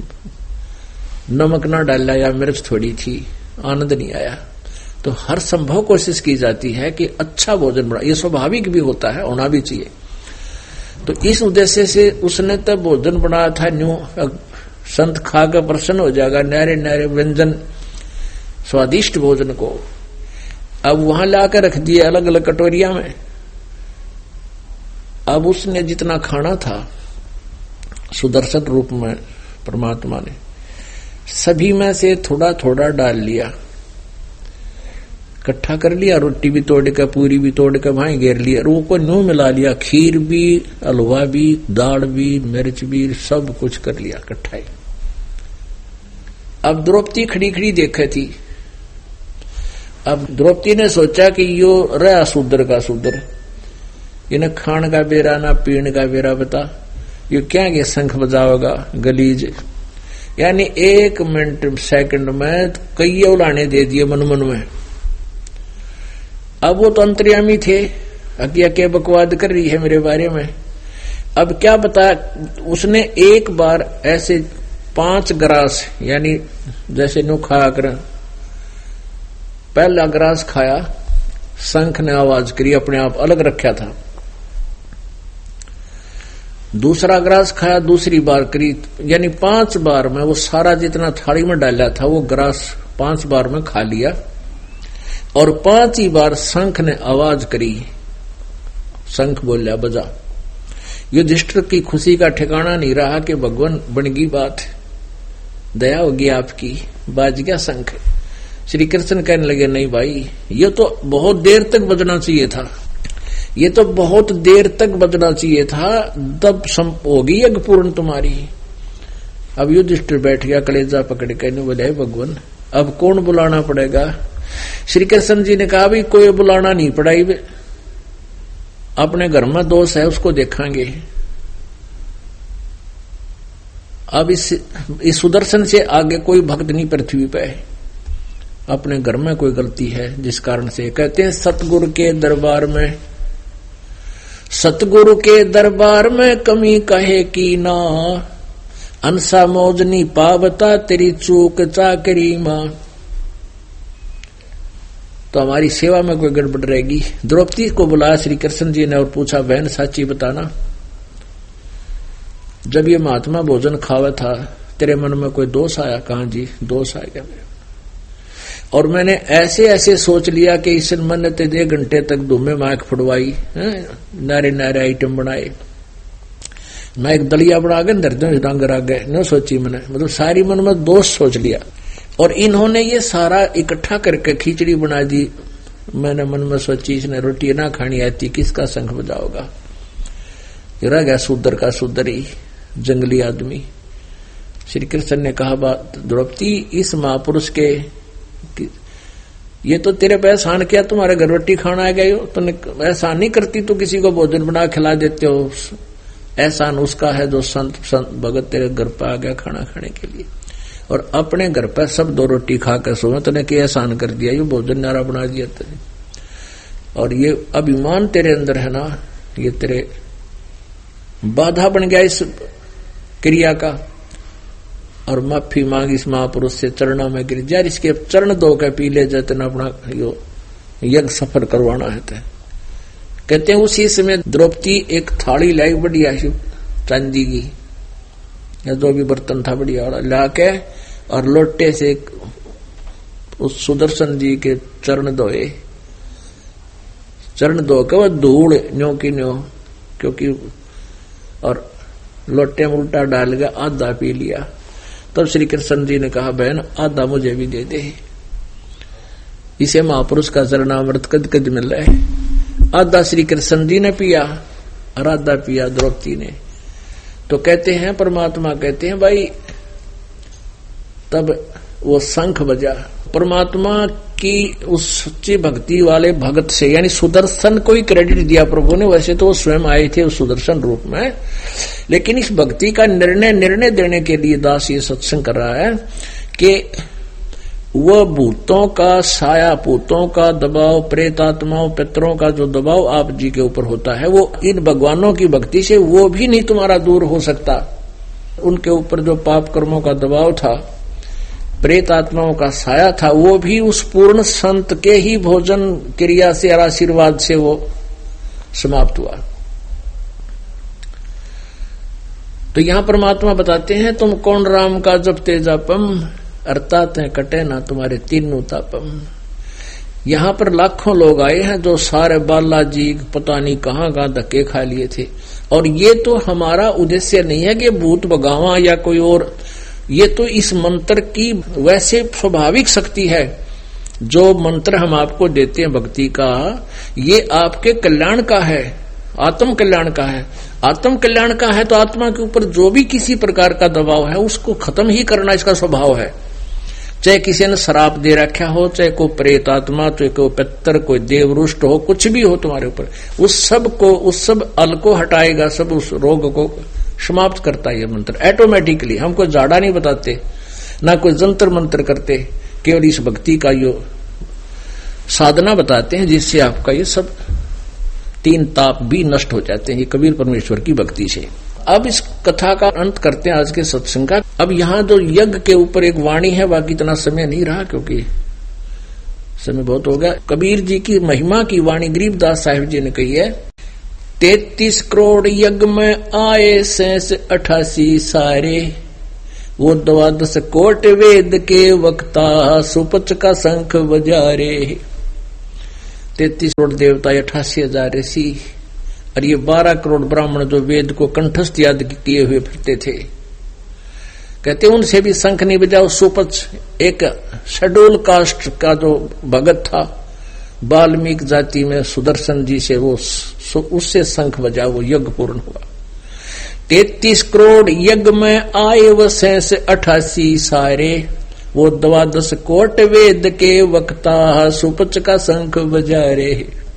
नमक ना डाला या मिर्च थोड़ी थी, आनंद नहीं आया। तो हर संभव कोशिश की जाती है कि अच्छा भोजन बना, ये स्वाभाविक भी होता है, होना भी चाहिए। तो इस उद्देश्य से उसने तब भोजन बनाया था, न्यू संत खाकर प्रसन्न हो जाएगा, नारे नारे व्यंजन, स्वादिष्ट भोजन को अब वहां लाकर रख दिए अलग अलग कटोरिया में। अब उसने जितना खाना था सुदर्शन रूप में परमात्मा ने सभी में से थोड़ा थोड़ा डाल लिया, इकट्ठा कर लिया, रोटी भी तोड़ कर, पूरी भी तोड़ कर वहां घेर लिया, रू को न्यू मिला लिया, खीर भी, हलवा भी, दाल भी, मिर्च भी, सब कुछ कर लिया इकट्ठा ही। अब द्रौपदी खड़ी खड़ी देखे थी। अब द्रौपदी ने सोचा कि यो रहा शूद्र का शूद्र, इन्हें खान का बेरा ना पीण का बेरा, बता यो क्या ये शंख बजाओगा गलीज, यानी एक मिनट सेकंड में कई उलाने दे दिए मन मन में। अब वो तो अंतर्यामी थे, अकिया के बकवाद कर रही है मेरे बारे में। अब क्या बता, उसने एक बार ऐसे पांच ग्रास, यानी जैसे नु खाया कर, पहला ग्रास खाया, शंख ने आवाज करी, अपने आप अलग रखा था। दूसरा ग्रास खाया, दूसरी बार करी, यानी पांच बार में वो सारा जितना थाली में डाला था वो ग्रास पांच बार में खा लिया। और पांच ही बार शंख ने आवाज करी, शंख बोलिया बजा। युधिष्ठिर की खुशी का ठिकाना नहीं रहा कि भगवान बन गई बात, दया होगी आपकी, बाज गया शंख। श्री कृष्ण कहने लगे नहीं भाई, ये तो बहुत देर तक बजना चाहिए था, ये तो बहुत देर तक बजना चाहिए था, तब होगी यज्ञ पूर्ण तुम्हारी। अब युधिष्ठिर बैठ गया कलेजा पकड़ के, बोले भगवान अब कौन बुलाना पड़ेगा। श्री कृष्ण जी ने कहा भी कोई बुलाना नहीं पड़ा, अपने घर में दोष है उसको देखांगे। अब इस, इस सुदर्शन से आगे कोई भक्त नहीं पृथ्वी पे, अपने घर में कोई गलती है जिस कारण से। कहते हैं सतगुरु के दरबार में, सतगुरु के दरबार में कमी कहे की ना, अंसा मौजनी पावता तेरी चूक चाकरी मां। तो हमारी सेवा में कोई गड़बड़ रहेगी। द्रौपदी को बुलाया श्री कृष्ण जी ने और पूछा बहन साची बताना, जब ये महात्मा भोजन खावा था तेरे मन में कोई दोष आया? कहा जी दोष आ गया मेरे, और मैंने ऐसे ऐसे सोच लिया कि इस मन ने तेरे घंटे तक धूमे माख फुड़वाई, नारे नारे आइटम बनाए, मैं एक दलिया बना के धरते हूँ डांगर आ गए, न सोची मैंने, मतलब सारी मन में दोष सोच लिया। और इन्होंने ये सारा इकट्ठा करके खिचड़ी बना दी। मैंने मन में सोची इसने रोटी ना खानी आती, किसका शंख बजाओगा। रह गया शूद्र का शूद्र ही, जंगली आदमी। श्री कृष्ण ने कहा बात द्रौपदी, इस महापुरुष के ये तो तेरे पे एहसान किया, तुम्हारे घर रोटी खाना आ गई हो, तुमने एहसान नहीं करती तो किसी को भोजन बना खिला देते हो। एहसान उसका है जो संत संत भगत तेरे घर पर आ गया खाना खाने के लिए, और अपने घर पर सब दो रोटी खाकर सो, तूने क्या एहसान कर दिया, ये भोजन नारा बना दिया तेरे। और ये अभिमान तेरे अंदर है ना, ये तेरे बाधा बन गया इस क्रिया का। और माफी मांग इस महापुरुष से, चरणों में गिर जा, इसके चरण दो के पी ले जतन अपना यो यज्ञ सफल करवाना है। कहते हैं उसी समय द्रौपदी एक थाली लाई बढ़िया चांदी की, या जो भी बर्तन था बढ़िया वाला ला के, और लोटे से उस सुदर्शन जी के चरण धोए। चरण धो के वह धूल न्यो की न्यो, क्योंकि और लोटे में उल्टा डाल के आधा पी लिया। तब श्री कृष्ण जी ने कहा बहन आधा मुझे भी दे दे। इसे महापुरुष का चरणामृत कद कद मिल रहा है। आधा श्री कृष्ण जी ने पिया और आधा पिया द्रौपदी ने। तो कहते हैं परमात्मा कहते हैं भाई तब वो शंख बजा। परमात्मा की उस सच्ची भक्ति वाले भगत से यानी सुदर्शन को ही क्रेडिट दिया प्रभु ने। वैसे तो वो स्वयं आए थे उस सुदर्शन रूप में, लेकिन इस भक्ति का निर्णय निर्णय देने के लिए दास ये सत्संग कर रहा है कि वह भूतों का साया, भूतों का दबाव, प्रेत आत्माओं पितरों का जो दबाव आप जी के ऊपर होता है वो इन भगवानों की भक्ति से वो भी नहीं तुम्हारा दूर हो सकता। उनके ऊपर जो पाप कर्मों का दबाव था, प्रेत आत्माओं का साया था, वो भी उस पूर्ण संत के ही भोजन क्रिया से और आशीर्वाद से वो समाप्त हुआ। तो यहां परमात्मा बताते हैं तुम कौन राम का जब तेजापम अर्थात है कटे ना तुम्हारे तीनों तापम। यहां पर लाखों लोग आए हैं जो सारे बालाजी पता नहीं कहां कहां धक्के खा लिए थे। और ये तो हमारा उद्देश्य नहीं है कि भूत भगावा या कोई और, ये तो इस मंत्र की वैसे स्वाभाविक शक्ति है। जो मंत्र हम आपको देते हैं भक्ति का, ये आपके कल्याण का है, आत्म कल्याण का है। आत्म कल्याण का है तो आत्मा के ऊपर जो भी किसी प्रकार का दबाव है उसको खत्म ही करना इसका स्वभाव है। चाहे किसी ने शराब दे रखा हो, चाहे कोई प्रेत आत्मा, चाहे कोई पितर, कोई देवरुष्ट हो, कुछ भी हो तुम्हारे ऊपर, उस सब को उस सब अल को हटाएगा, सब उस रोग को समाप्त करता है ये मंत्र ऑटोमेटिकली। हमको जाड़ा नहीं बताते, ना कोई जंतर मंत्र करते, केवल इस भक्ति का यो साधना बताते हैं जिससे आपका ये सब तीन ताप भी नष्ट हो जाते हैं, ये कबीर परमेश्वर की भक्ति से। अब इस कथा का अंत करते हैं आज के सत्संग का। अब यहाँ जो यज्ञ के ऊपर एक वाणी है, बाकी इतना समय नहीं रहा क्योंकि समय बहुत हो गया। कबीर जी की महिमा की वाणी गरीबदास साहिब जी ने कही है, तैतीस करोड़ यज्ञ में आए सैंस अठासी सारे, वो द्वादश कोट वेद के वक्ता सुपच का शंख बजारे। तैतीस करोड़ देवता, अठासी हजार ऋषि और ये बारह करोड़ ब्राह्मण जो वेद को कंठस्थ याद किए हुए फिरते थे। कहते उनसे भी शंख नहीं बजा। सुपच एक शेड्यूल कास्ट का जो भगत था वाल्मीकि जाति में सुदर्शन जी से, वो उससे शंख बजा, वो यज्ञ पूर्ण हुआ। तैतीस करोड़ यज्ञ में आए व सैंस अठासी सारे, वो द्वादश कोट वेद के वक्ता सुपच का शंख बजा रे।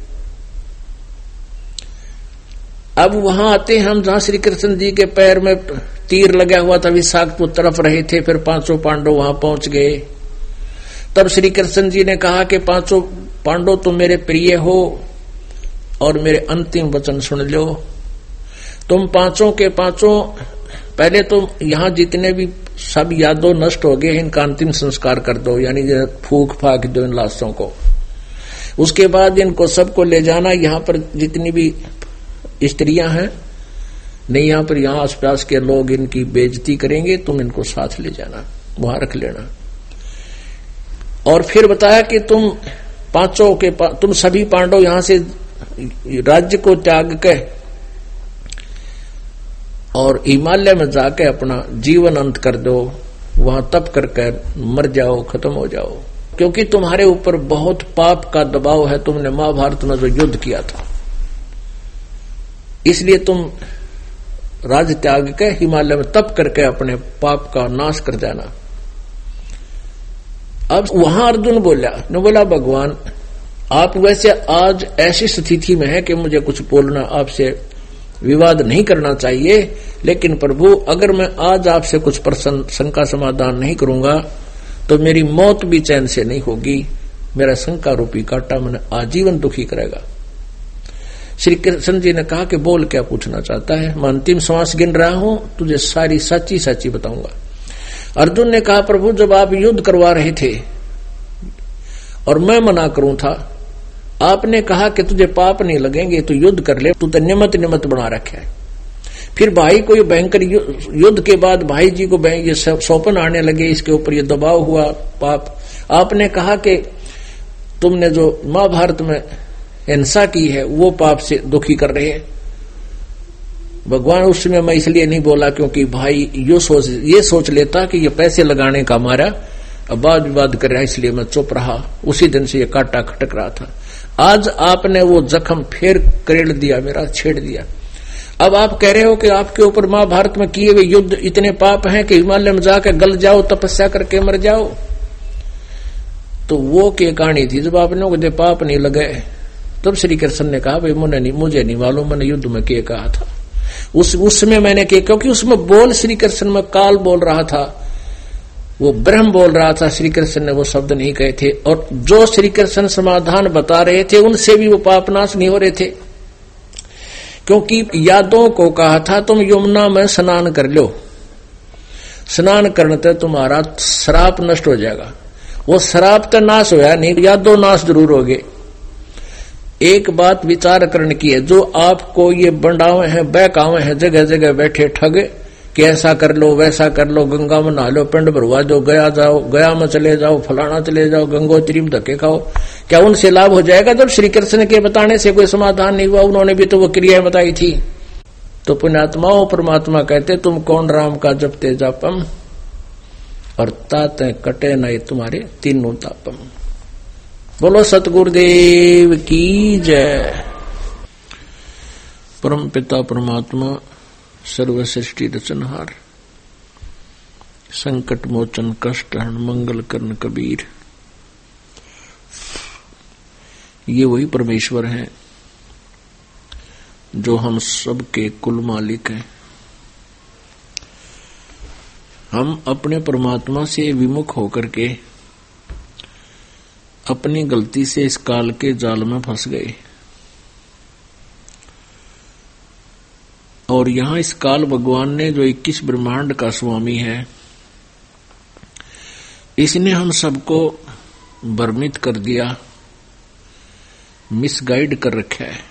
अब वहां आते हैं हम जहां श्री कृष्ण जी के पैर में तीर लगा हुआ था, विषाक्त वो तरफ रहे थे, फिर पांचों पांडव वहां पहुंच गए। तब श्री कृष्ण जी ने कहा कि पांचों पांडव तुम मेरे प्रिय हो और मेरे अंतिम वचन सुन लो। तुम पांचों के पांचों, पहले तो यहां जितने भी सब यादव नष्ट हो गए, इनका अंतिम संस्कार कर दो, यानी फूक फाक दो इन लाशों को। उसके बाद इनको सबको ले जाना, यहाँ पर जितनी भी स्त्रियां हैं नहीं, यहाँ पर यहाँ आसपास के लोग इनकी बेइज्जती करेंगे, तुम इनको साथ ले जाना, वहां रख लेना। और फिर बताया कि तुम पांचों के पा, तुम सभी पांडव यहां से राज्य को त्याग के और हिमालय में जाके अपना जीवन अंत कर दो, वहां तप करके मर जाओ, खत्म हो जाओ, क्योंकि तुम्हारे ऊपर बहुत पाप का दबाव है। तुमने महाभारत में जो युद्ध किया था, इसलिए तुम राज त्याग के हिमालय में तप करके अपने पाप का नाश कर जाना। अब वहां अर्जुन बोला न बोला भगवान आप वैसे आज ऐसी स्थिति में है कि मुझे कुछ बोलना, आपसे विवाद नहीं करना चाहिए, लेकिन प्रभु अगर मैं आज आपसे कुछ प्रश्न शंका समाधान नहीं करूंगा तो मेरी मौत भी चैन से नहीं होगी, मेरा शंका रूपी कांटा मैंने आजीवन दुखी करेगा। श्री कृष्ण जी ने कहा कि बोल क्या पूछना चाहता है, मैं अंतिम श्वास गिन रहा हूं, तुझे सारी सच्ची सच्ची बताऊंगा। अर्जुन ने कहा प्रभु जब आप युद्ध करवा रहे थे और मैं मना करूं था, आपने कहा कि तुझे पाप नहीं लगेंगे तो युद्ध कर ले, तू तो नियमित नियमित बना रखे है। फिर भाई को ये भयंकर युद्ध के बाद भाई जी को ये सौपन आने लगे, इसके ऊपर ये दबाव हुआ पाप। आपने कहा कि तुमने जो महाभारत में हिंसा की है वो पाप से दुखी कर रहे हैं। भगवान उस समय मैं इसलिए नहीं बोला क्योंकि भाई यो सोच ये सोच लेता कि ये पैसे लगाने का हमारा अब वाद विवाद कर रहा है इसलिए मैं चुप रहा। उसी दिन से ये कांटा खटक रहा था। आज आपने वो जख्म फिर करेड़ दिया, मेरा छेड़ दिया। अब आप कह रहे हो कि आपके ऊपर महाभारत में किए हुए युद्ध इतने पाप हैं कि हिमालय में जाकर गल जाओ, तपस्या करके मर जाओ। तो वो की कहानी थी। जब आपने कदे पाप नहीं लगे तब श्री कृष्ण ने कहा भाई मुझे नहीं मुझे नहीं मालूम मैंने युद्ध में क्या कहा था। उस उसमें मैंने किया, क्योंकि उसमें बोल श्री कृष्ण में काल बोल रहा था, वो ब्रह्म बोल रहा था। श्री कृष्ण ने वो शब्द नहीं कहे थे। और जो श्री कृष्ण समाधान बता रहे थे उनसे भी वो पापनाश नहीं हो रहे थे, क्योंकि यादों को कहा था तुम यमुना में स्नान कर लो, स्नान करने से तुम्हारा श्राप नष्ट हो जाएगा। वो श्राप तो नाश होया नहीं, यादों नाश जरूर हो गए। एक बात विचार करने की है, जो आपको ये बंडावे हैं बहकावे हैं जगह जगह बैठे ठग कि ऐसा कर लो वैसा कर लो, गंगा में नहा लो, पिंड भरवा दो, गया जाओ गया में चले जाओ, फलाना चले जाओ, गंगोत्री में धक्के खाओ, क्या उनसे लाभ हो जाएगा? जब श्री कृष्ण के बताने से कोई समाधान नहीं हुआ, उन्होंने भी तो वो क्रियाएं बताई थी। तो पुण्यात्माओं परमात्मा कहते तुम कौन राम का जपते जापम और ताते कटे न तुम्हारे तीनों तापम। बोलो सतगुरुदेव की जय। परम पिता परमात्मा सर्व सृष्टि रचनहार, संकट मोचन कष्ट हरण मंगल कर्ण कबीर, ये वही परमेश्वर हैं जो हम सब के कुल मालिक हैं। हम अपने परमात्मा से विमुख होकर के अपनी गलती से इस काल के जाल में फंस गए। और यहां इस काल भगवान ने जो इक्कीस ब्रह्मांड का स्वामी है, इसने हम सबको भ्रमित कर दिया, मिसगाइड कर रखा है।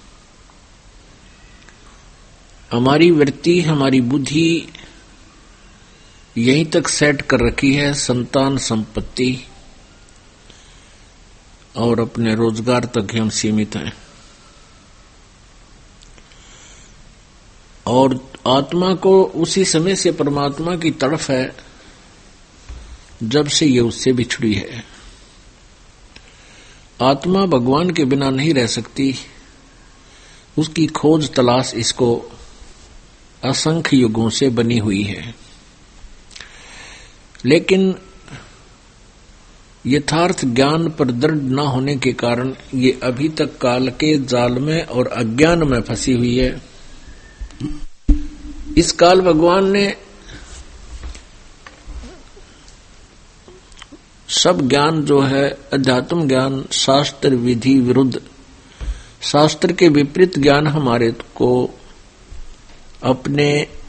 हमारी वृत्ति हमारी बुद्धि यहीं तक सेट कर रखी है, संतान संपत्ति और अपने रोजगार तक हम सीमित हैं। और आत्मा को उसी समय से परमात्मा की तड़फ है जब से ये उससे बिछड़ी है। आत्मा भगवान के बिना नहीं रह सकती, उसकी खोज तलाश इसको असंख्य युगों से बनी हुई है। लेकिन यथार्थ ज्ञान पर दृढ़ न होने के कारण ये अभी तक काल के जाल में और अज्ञान में फंसी हुई है। इस काल भगवान ने सब ज्ञान जो है अध्यात्म ज्ञान शास्त्र विधि विरुद्ध, शास्त्र के विपरीत ज्ञान हमारे को अपने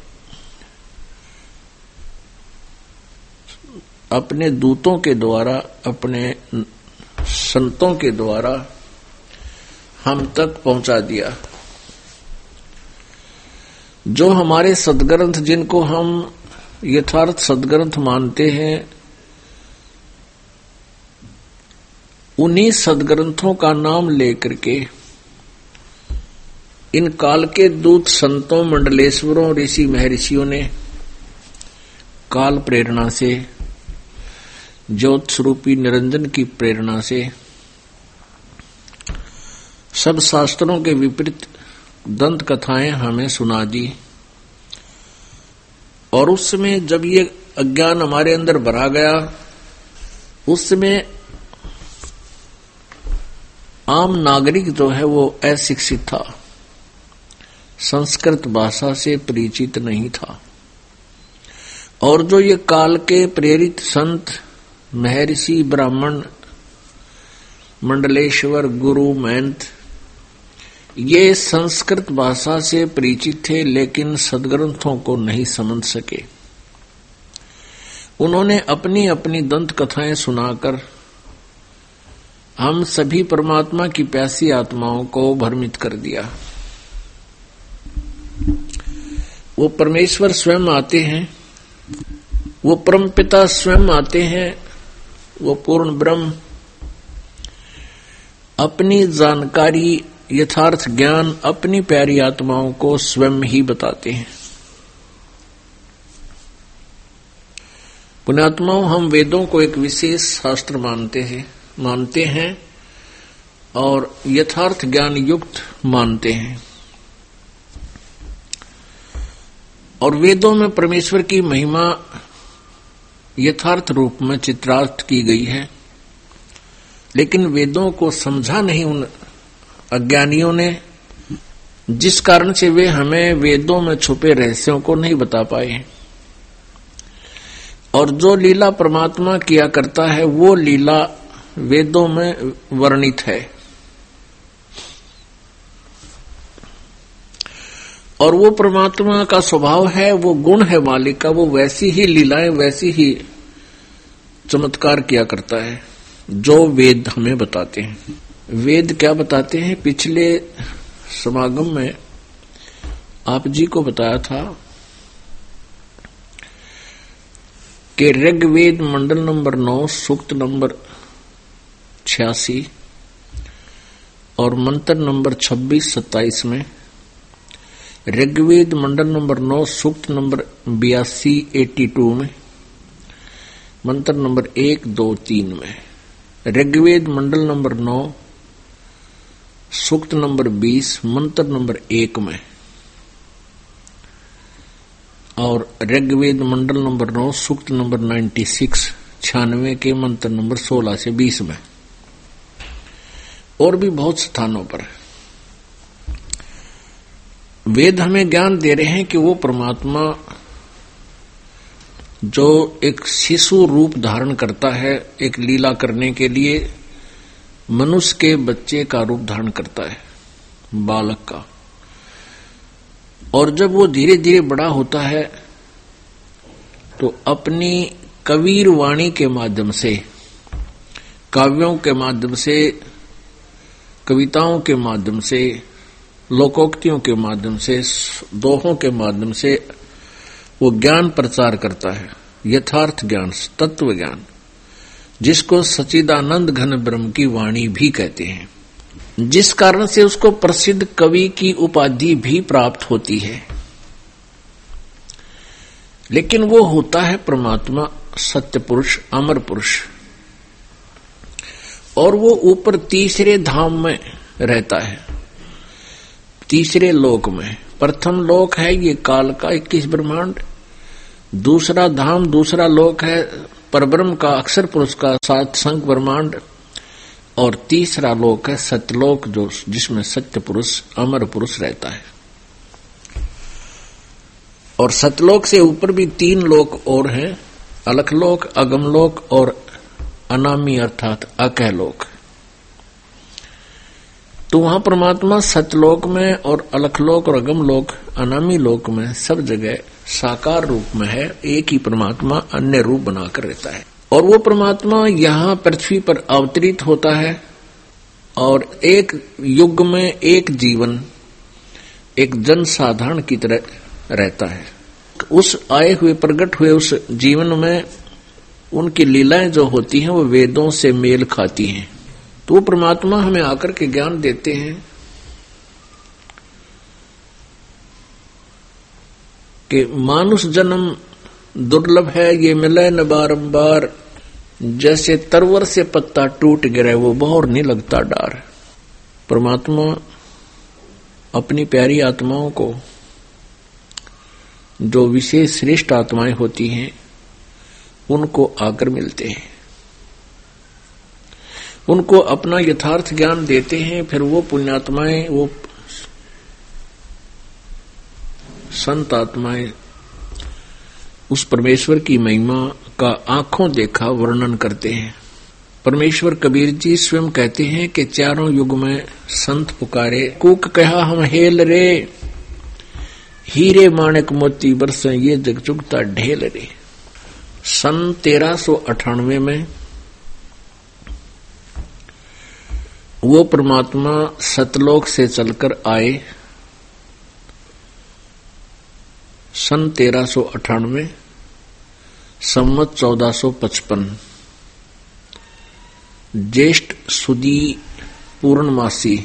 अपने दूतों के द्वारा, अपने संतों के द्वारा हम तक पहुंचा दिया। जो हमारे सदग्रंथ, जिनको हम यथार्थ सदग्रंथ मानते हैं, उन्हीं सदग्रंथों का नाम लेकर के इन काल के दूत संतों, मंडलेश्वरों, ऋषि महर्षियों ने काल प्रेरणा से, ज्योत स्वरूपी निरंजन की प्रेरणा से सब शास्त्रों के विपरीत दंत कथाएं हमें सुना दी। और उस समय जब ये अज्ञान हमारे अंदर भरा गया, उस समय आम नागरिक जो है वो अशिक्षित था, संस्कृत भाषा से परिचित नहीं था। और जो ये काल के प्रेरित संत, महर्षि, ब्राह्मण, मंडलेश्वर, गुरु, महंत, ये संस्कृत भाषा से परिचित थे लेकिन सदग्रंथों को नहीं समझ सके। उन्होंने अपनी अपनी दंत कथाएं सुनाकर हम सभी परमात्मा की प्यासी आत्माओं को भ्रमित कर दिया। वो परमेश्वर स्वयं आते हैं, वो परमपिता स्वयं आते हैं, वो पूर्ण ब्रह्म अपनी जानकारी, यथार्थ ज्ञान अपनी प्यारी आत्माओं को स्वयं ही बताते हैं। पुण्यात्माओं, हम वेदों को एक विशेष शास्त्र मानते हैं मानते हैं और यथार्थ ज्ञान युक्त मानते हैं। और वेदों में परमेश्वर की महिमा यथार्थ रूप में चित्रार्थ की गई है, लेकिन वेदों को समझा नहीं उन अज्ञानियों ने, जिस कारण से वे हमें वेदों में छुपे रहस्यों को नहीं बता पाए। और जो लीला परमात्मा किया करता है वो लीला वेदों में वर्णित है। और वो परमात्मा का स्वभाव है, वो गुण है मालिक का, वो वैसी ही लीलाएं, वैसी ही चमत्कार किया करता है जो वेद हमें बताते हैं। वेद क्या बताते हैं? पिछले समागम में आप जी को बताया था कि ऋग्वेद मंडल नंबर नौ सूक्त नंबर छियासी और मंत्र नंबर छब्बीस सत्ताईस में, ऋग्वेद मंडल नंबर नौ सूक्त नंबर बयासी एटी टू में, मंत्र नंबर एक दो तीन में, ऋग्वेद मंडल नंबर नौ सूक्त नंबर बीस मंत्र नंबर एक में, और ऋग्वेद मंडल नंबर नौ सूक्त नंबर छियानवे छियानवे के मंत्र नंबर सोलह से बीस में, और भी बहुत स्थानों पर वेद हमें ज्ञान दे रहे हैं कि वो परमात्मा जो एक शिशु रूप धारण करता है, एक लीला करने के लिए मनुष्य के बच्चे का रूप धारण करता है, बालक का। और जब वो धीरे धीरे बड़ा होता है तो अपनी कबीर वाणी के माध्यम से, काव्यों के माध्यम से, कविताओं के माध्यम से, लोकोक्तियों के माध्यम से, दोहों के माध्यम से वो ज्ञान प्रचार करता है, यथार्थ ज्ञान, तत्व ज्ञान, जिसको सच्चिदानंद घन ब्रह्म की वाणी भी कहते हैं, जिस कारण से उसको प्रसिद्ध कवि की उपाधि भी प्राप्त होती है। लेकिन वो होता है परमात्मा सत्य पुरुष, अमर पुरुष, और वो ऊपर तीसरे धाम में रहता है, तीसरे लोक में। प्रथम लोक है ये काल का इक्कीस ब्रह्मांड, दूसरा धाम, दूसरा लोक है परब्रह्म का, अक्षर पुरुष का सात संग ब्रह्मांड, और तीसरा लोक है सत्यलोक, जो जिसमें सत्य पुरुष, अमर पुरुष रहता है। और सतलोक से ऊपर भी तीन लोक और हैं, अलखलोक, अगमलोक और अनामी अर्थात अकहलोक। तो वहां परमात्मा सतलोक में और अलखलोक और अगमलोक, अनामी लोक में सब जगह साकार रूप में है। एक ही परमात्मा अन्य रूप बनाकर रहता है। और वो परमात्मा यहाँ पृथ्वी पर अवतरित होता है और एक युग में एक जीवन, एक जन साधारण की तरह रहता है। उस आए हुए, प्रकट हुए उस जीवन में उनकी लीलाएं जो होती हैं वो वेदों से मेल खाती हैं। तो वो परमात्मा हमें आकर के ज्ञान देते हैं कि मानुष जन्म दुर्लभ है, ये मिले न बारंबार, जैसे तरवर से पत्ता टूट गिरे वो बहुर नहीं लगता डार। परमात्मा अपनी प्यारी आत्माओं को, जो विशेष श्रेष्ठ आत्माएं होती हैं, उनको आकर मिलते हैं, उनको अपना यथार्थ ज्ञान देते हैं। फिर वो पुण्यात्माएं, वो संत आत्माएं उस परमेश्वर की महिमा का आंखों देखा वर्णन करते हैं। परमेश्वर कबीर जी स्वयं कहते हैं कि चारों युग में संत पुकारे, कूक कहा हम हेल रे, हीरे माणिक मोती बरसे ये जग चुगता ढेल रे। सन तेरह सौ अठानवे में वो परमात्मा सतलोक से चलकर आए। सन तेरह सौ अठानवे, संवत चौदह सौ पचपन, ज्येष्ठ सुदी पूर्णमासी,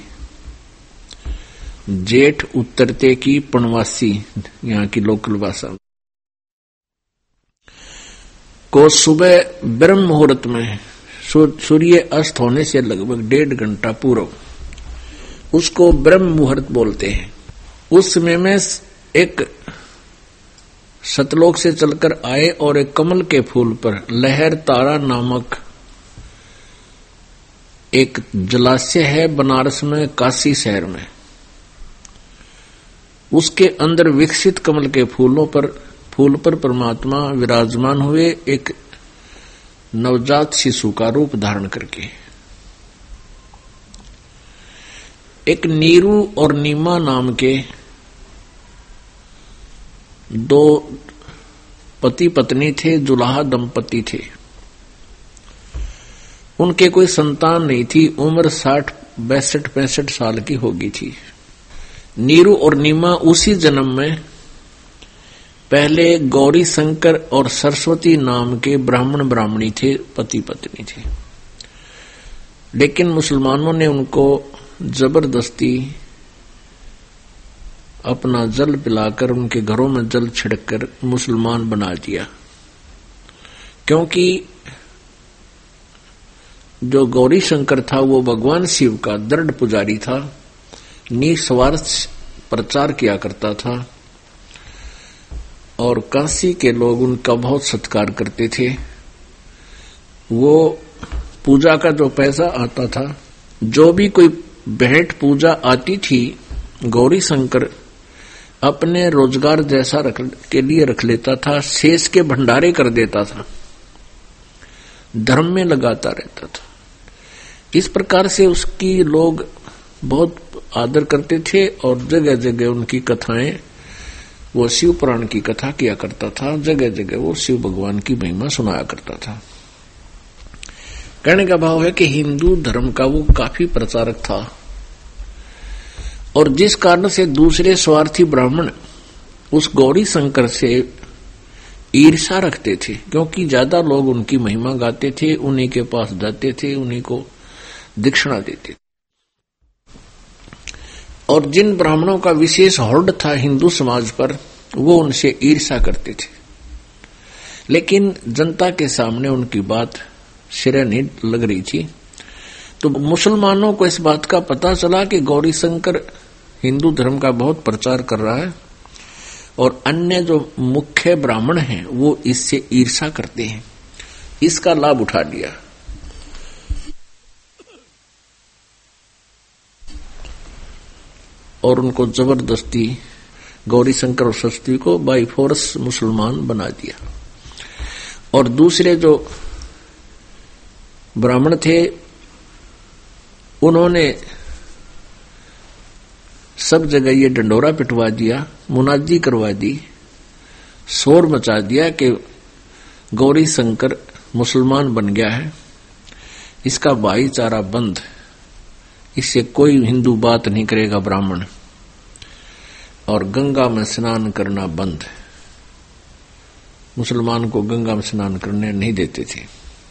जेठ उत्तरते की पूर्णवासी, यहाँ की लोकल भाषा। को सुबह ब्रह्म मुहूर्त में सूर्य अस्त होने से लगभग डेढ़ घंटा पूर्व उसको ब्रह्म मुहूर्त बोलते हैं। उस समय में एक सतलोक से चलकर आए और एक कमल के फूल पर लहर तारा नामक एक जलाशय है बनारस में, काशी शहर में। उसके अंदर विकसित कमल के फूलों पर फूल पर परमात्मा विराजमान हुए, एक नवजात शिशु का रूप धारण करके। एक नीरू और नीमा नाम के दो पति पत्नी थे, जुलाहा दंपति थे। उनके कोई संतान नहीं थी, उम्र साठ बैसठ पैंसठ साल की होगी थी। नीरू और नीमा उसी जन्म में पहले गौरी शंकर और सरस्वती नाम के ब्राह्मण ब्राह्मणी थे, पति पत्नी थे। लेकिन मुसलमानों ने उनको जबरदस्ती अपना जल पिलाकर उनके घरों में जल छिड़ककर मुसलमान बना दिया, क्योंकि जो गौरी शंकर था वो भगवान शिव का दृढ़ पुजारी था, निस्वार्थ प्रचार किया करता था और काशी के लोग उनका बहुत सत्कार करते थे। वो पूजा का जो पैसा आता था, जो भी कोई भेंट पूजा आती थी, गौरी शंकर अपने रोजगार जैसा रख के लिए रख लेता था, शेष के भंडारे कर देता था, धर्म में लगाता रहता था। इस प्रकार से उसकी लोग बहुत आदर करते थे और जगह जगह उनकी कथाएं, वो शिव पुराण की कथा किया करता था, जगह जगह वो शिव भगवान की महिमा सुनाया करता था। कहने का भाव है कि हिंदू धर्म का वो काफी प्रचारक था और जिस कारण से दूसरे स्वार्थी ब्राह्मण उस गौरी शंकर से ईर्षा रखते थे, क्योंकि ज्यादा लोग उनकी महिमा गाते थे, उन्हीं के पास जाते थे, उन्हीं को दीक्षिणा देते थे। और जिन ब्राह्मणों का विशेष होल्ड था हिंदू समाज पर, वो उनसे ईर्षा करते थे। लेकिन जनता के सामने उनकी बात सिरे नहीं लग रही थी। तो मुसलमानों को इस बात का पता चला कि गौरी शंकर हिंदू धर्म का बहुत प्रचार कर रहा है और अन्य जो मुख्य ब्राह्मण हैं वो इससे ईर्षा करते हैं। इसका लाभ उठा लिया और उनको जबरदस्ती गौरी शंकर और सरस्वती को बाई फोर्स मुसलमान बना दिया। और दूसरे जो ब्राह्मण थे उन्होंने सब जगह ये डंडोरा पिटवा दिया, मुनादी करवा दी, शोर मचा दिया कि गौरी शंकर मुसलमान बन गया है, इसका भाईचारा बंद, इससे कोई हिंदू बात नहीं करेगा ब्राह्मण, और गंगा में स्नान करना बंद। मुसलमान को गंगा में स्नान करने नहीं देते थे।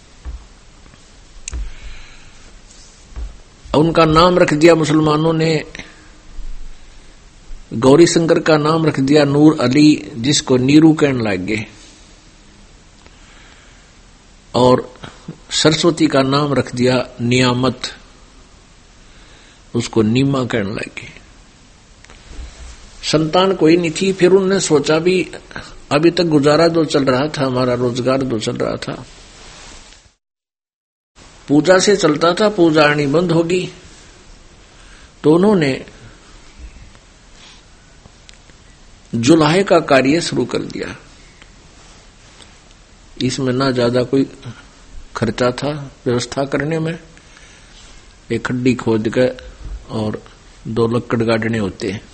उनका नाम रख दिया मुसलमानों ने, गौरी शंकर का नाम रख दिया नूर अली, जिसको नीरू कहने लगे, और सरस्वती का नाम रख दिया नियामत, उसको नीमा कहने लगे। संतान कोई नहीं थी। फिर उन्होंने सोचा भी अभी तक गुजारा जो चल रहा था, हमारा रोजगार जो चल रहा था पूजा से चलता था, पूजा आनी बंद होगी। तो उन्होंने जुलाहे का कार्य शुरू कर दिया। इसमें ना ज्यादा कोई खर्चा था व्यवस्था करने में, एक खड्डी खोद के और दो लक्कड़ गाड़ने होते हैं।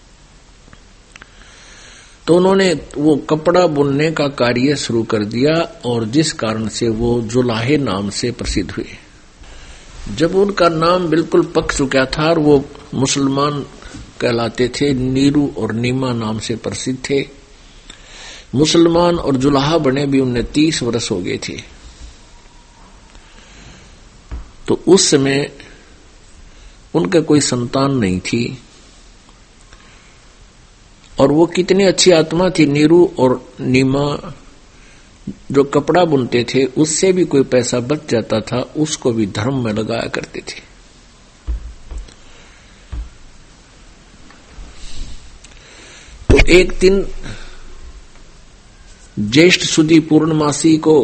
तो उन्होंने वो कपड़ा बुनने का कार्य शुरू कर दिया और जिस कारण से वो जुलाहे नाम से प्रसिद्ध हुए। जब उनका नाम बिल्कुल पक चुका था और वो मुसलमान कहलाते थे, नीरू और नीमा नाम से प्रसिद्ध थे, मुसलमान और जुलाहा बने भी उन्हें तीस वर्ष हो गए थे। तो उस समय उनके कोई संतान नहीं थी और वो कितनी अच्छी आत्मा थी नीरू और नीमा, जो कपड़ा बुनते थे उससे भी कोई पैसा बच जाता था, उसको भी धर्म में लगाया करते थे। तो एक दिन ज्येष्ठ सुदी पूर्णमासी को,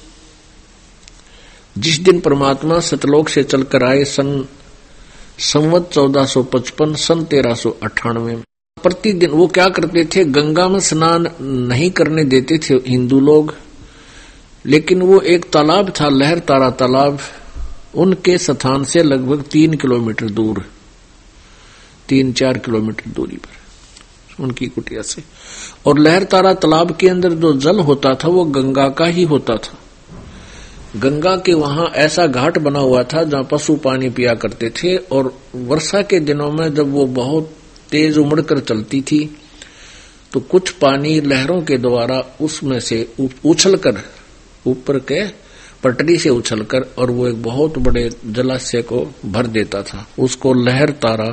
जिस दिन परमात्मा सतलोक से चलकर आए सन संवत चौदह सौ पचपन सन तेरह सौ अट्ठानवे, प्रतिदिन वो क्या करते थे, गंगा में स्नान नहीं करने देते थे हिंदू लोग, लेकिन वो एक तालाब था, लहर तारा तालाब, उनके स्थान से लगभग तीन किलोमीटर दूर, तीन चार किलोमीटर दूरी पर उनकी कुटिया से। और लहर तारा तालाब के अंदर जो जल होता था वो गंगा का ही होता था। गंगा के वहां ऐसा घाट बना हुआ था जहां पशु पानी पिया करते थे, और वर्षा के दिनों में जब वो बहुत तेज उमड़कर चलती थी तो कुछ पानी लहरों के द्वारा उसमें से उछलकर ऊपर के पटरी से उछलकर, और वो एक बहुत बड़े जलाशय को भर देता था। उसको लहर तारा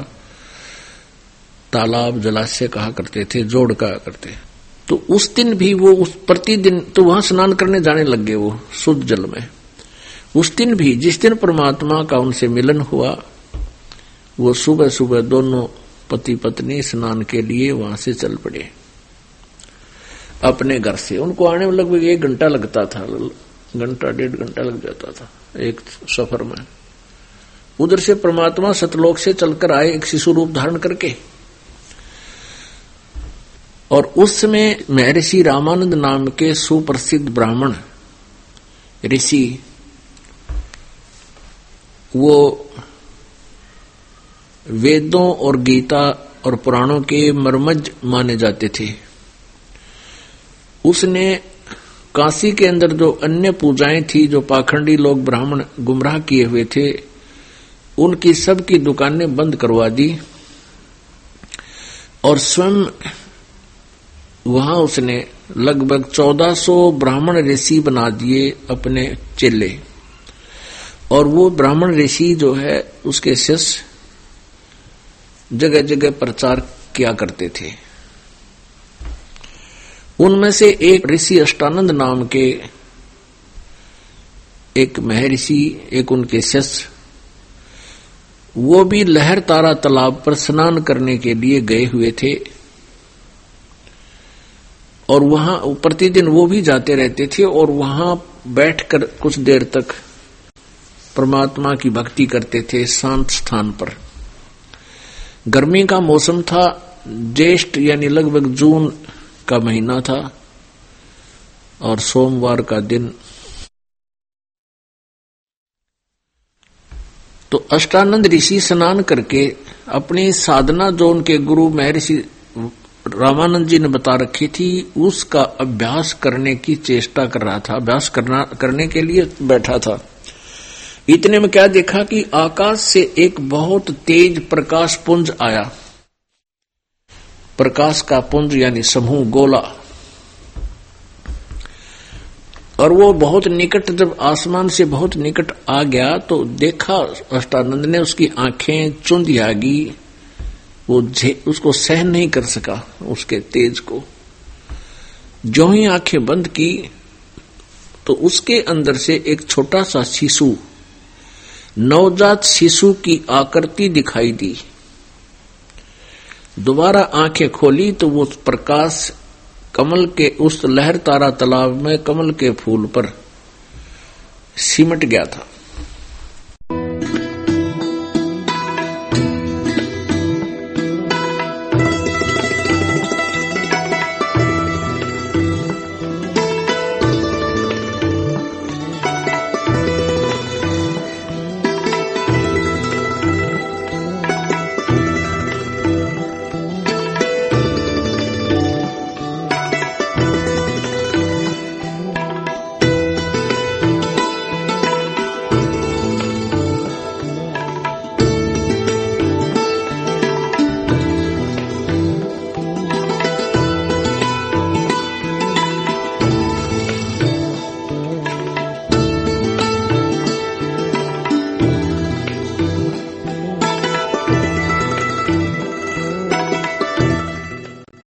तालाब जलाशय कहा करते थे, जोड़ कहा करते। तो उस दिन भी वो उस प्रतिदिन तो वहां स्नान करने जाने लग गए वो शुद्ध जल में। उस दिन भी जिस दिन परमात्मा का उनसे मिलन हुआ, वो सुबह सुबह दोनों पति पत्नी स्नान के लिए वहां से चल पड़े अपने घर से। उनको आने में लगभग एक घंटा लगता था, घंटा डेढ़ घंटा लग जाता था एक सफर में। उधर से परमात्मा सतलोक से चलकर आए एक शिशु रूप धारण करके, और उस समय महर्षि रामानंद नाम के सुप्रसिद्ध ब्राह्मण ऋषि, वो वेदों और गीता और पुराणों के मर्मज्ञ माने जाते थे। उसने काशी के अंदर जो अन्य पूजाएं थी, जो पाखंडी लोग ब्राह्मण गुमराह किए हुए थे, उनकी सब की दुकानें बंद करवा दी, और स्वयं वहां उसने लगभग चौदह सौ ब्राह्मण ऋषि बना दिए अपने चेले। और वो ब्राह्मण ऋषि जो है उसके शिष्य जगह जगह प्रचार किया करते थे। उनमें से एक ऋषि अष्टानंद नाम के एक महर्षि, एक उनके शिष्य, वो भी लहर तारा तालाब पर स्नान करने के लिए गए हुए थे, और वहां प्रतिदिन वो भी जाते रहते थे, और वहां बैठकर कुछ देर तक परमात्मा की भक्ति करते थे शांत स्थान पर। गर्मी का मौसम था, ज्येष्ठ यानी लगभग जून का महीना था, और सोमवार का दिन। तो अष्टानंद ऋषि स्नान करके अपनी साधना जो उनके गुरु महर्षि रामानंद जी ने बता रखी थी, उसका अभ्यास करने की चेष्टा कर रहा था, अभ्यास करना करने के लिए बैठा था। इतने में क्या देखा कि आकाश से एक बहुत तेज प्रकाश पुंज आया। प्रकाश का पुंज यानी समूह, गोला, और वो बहुत निकट, जब आसमान से बहुत निकट आ गया तो देखा अष्टानंद ने, उसकी आंखें चुंधियागी, वो उसको सहन नहीं कर सका उसके तेज को। जो ही आंखें बंद की तो उसके अंदर से एक छोटा सा शिशु, नवजात शिशु की आकृति दिखाई दी। दोबारा आंखें खोली तो वो प्रकाश कमल के उस लहर तारा तालाब में कमल के फूल पर सिमट गया था।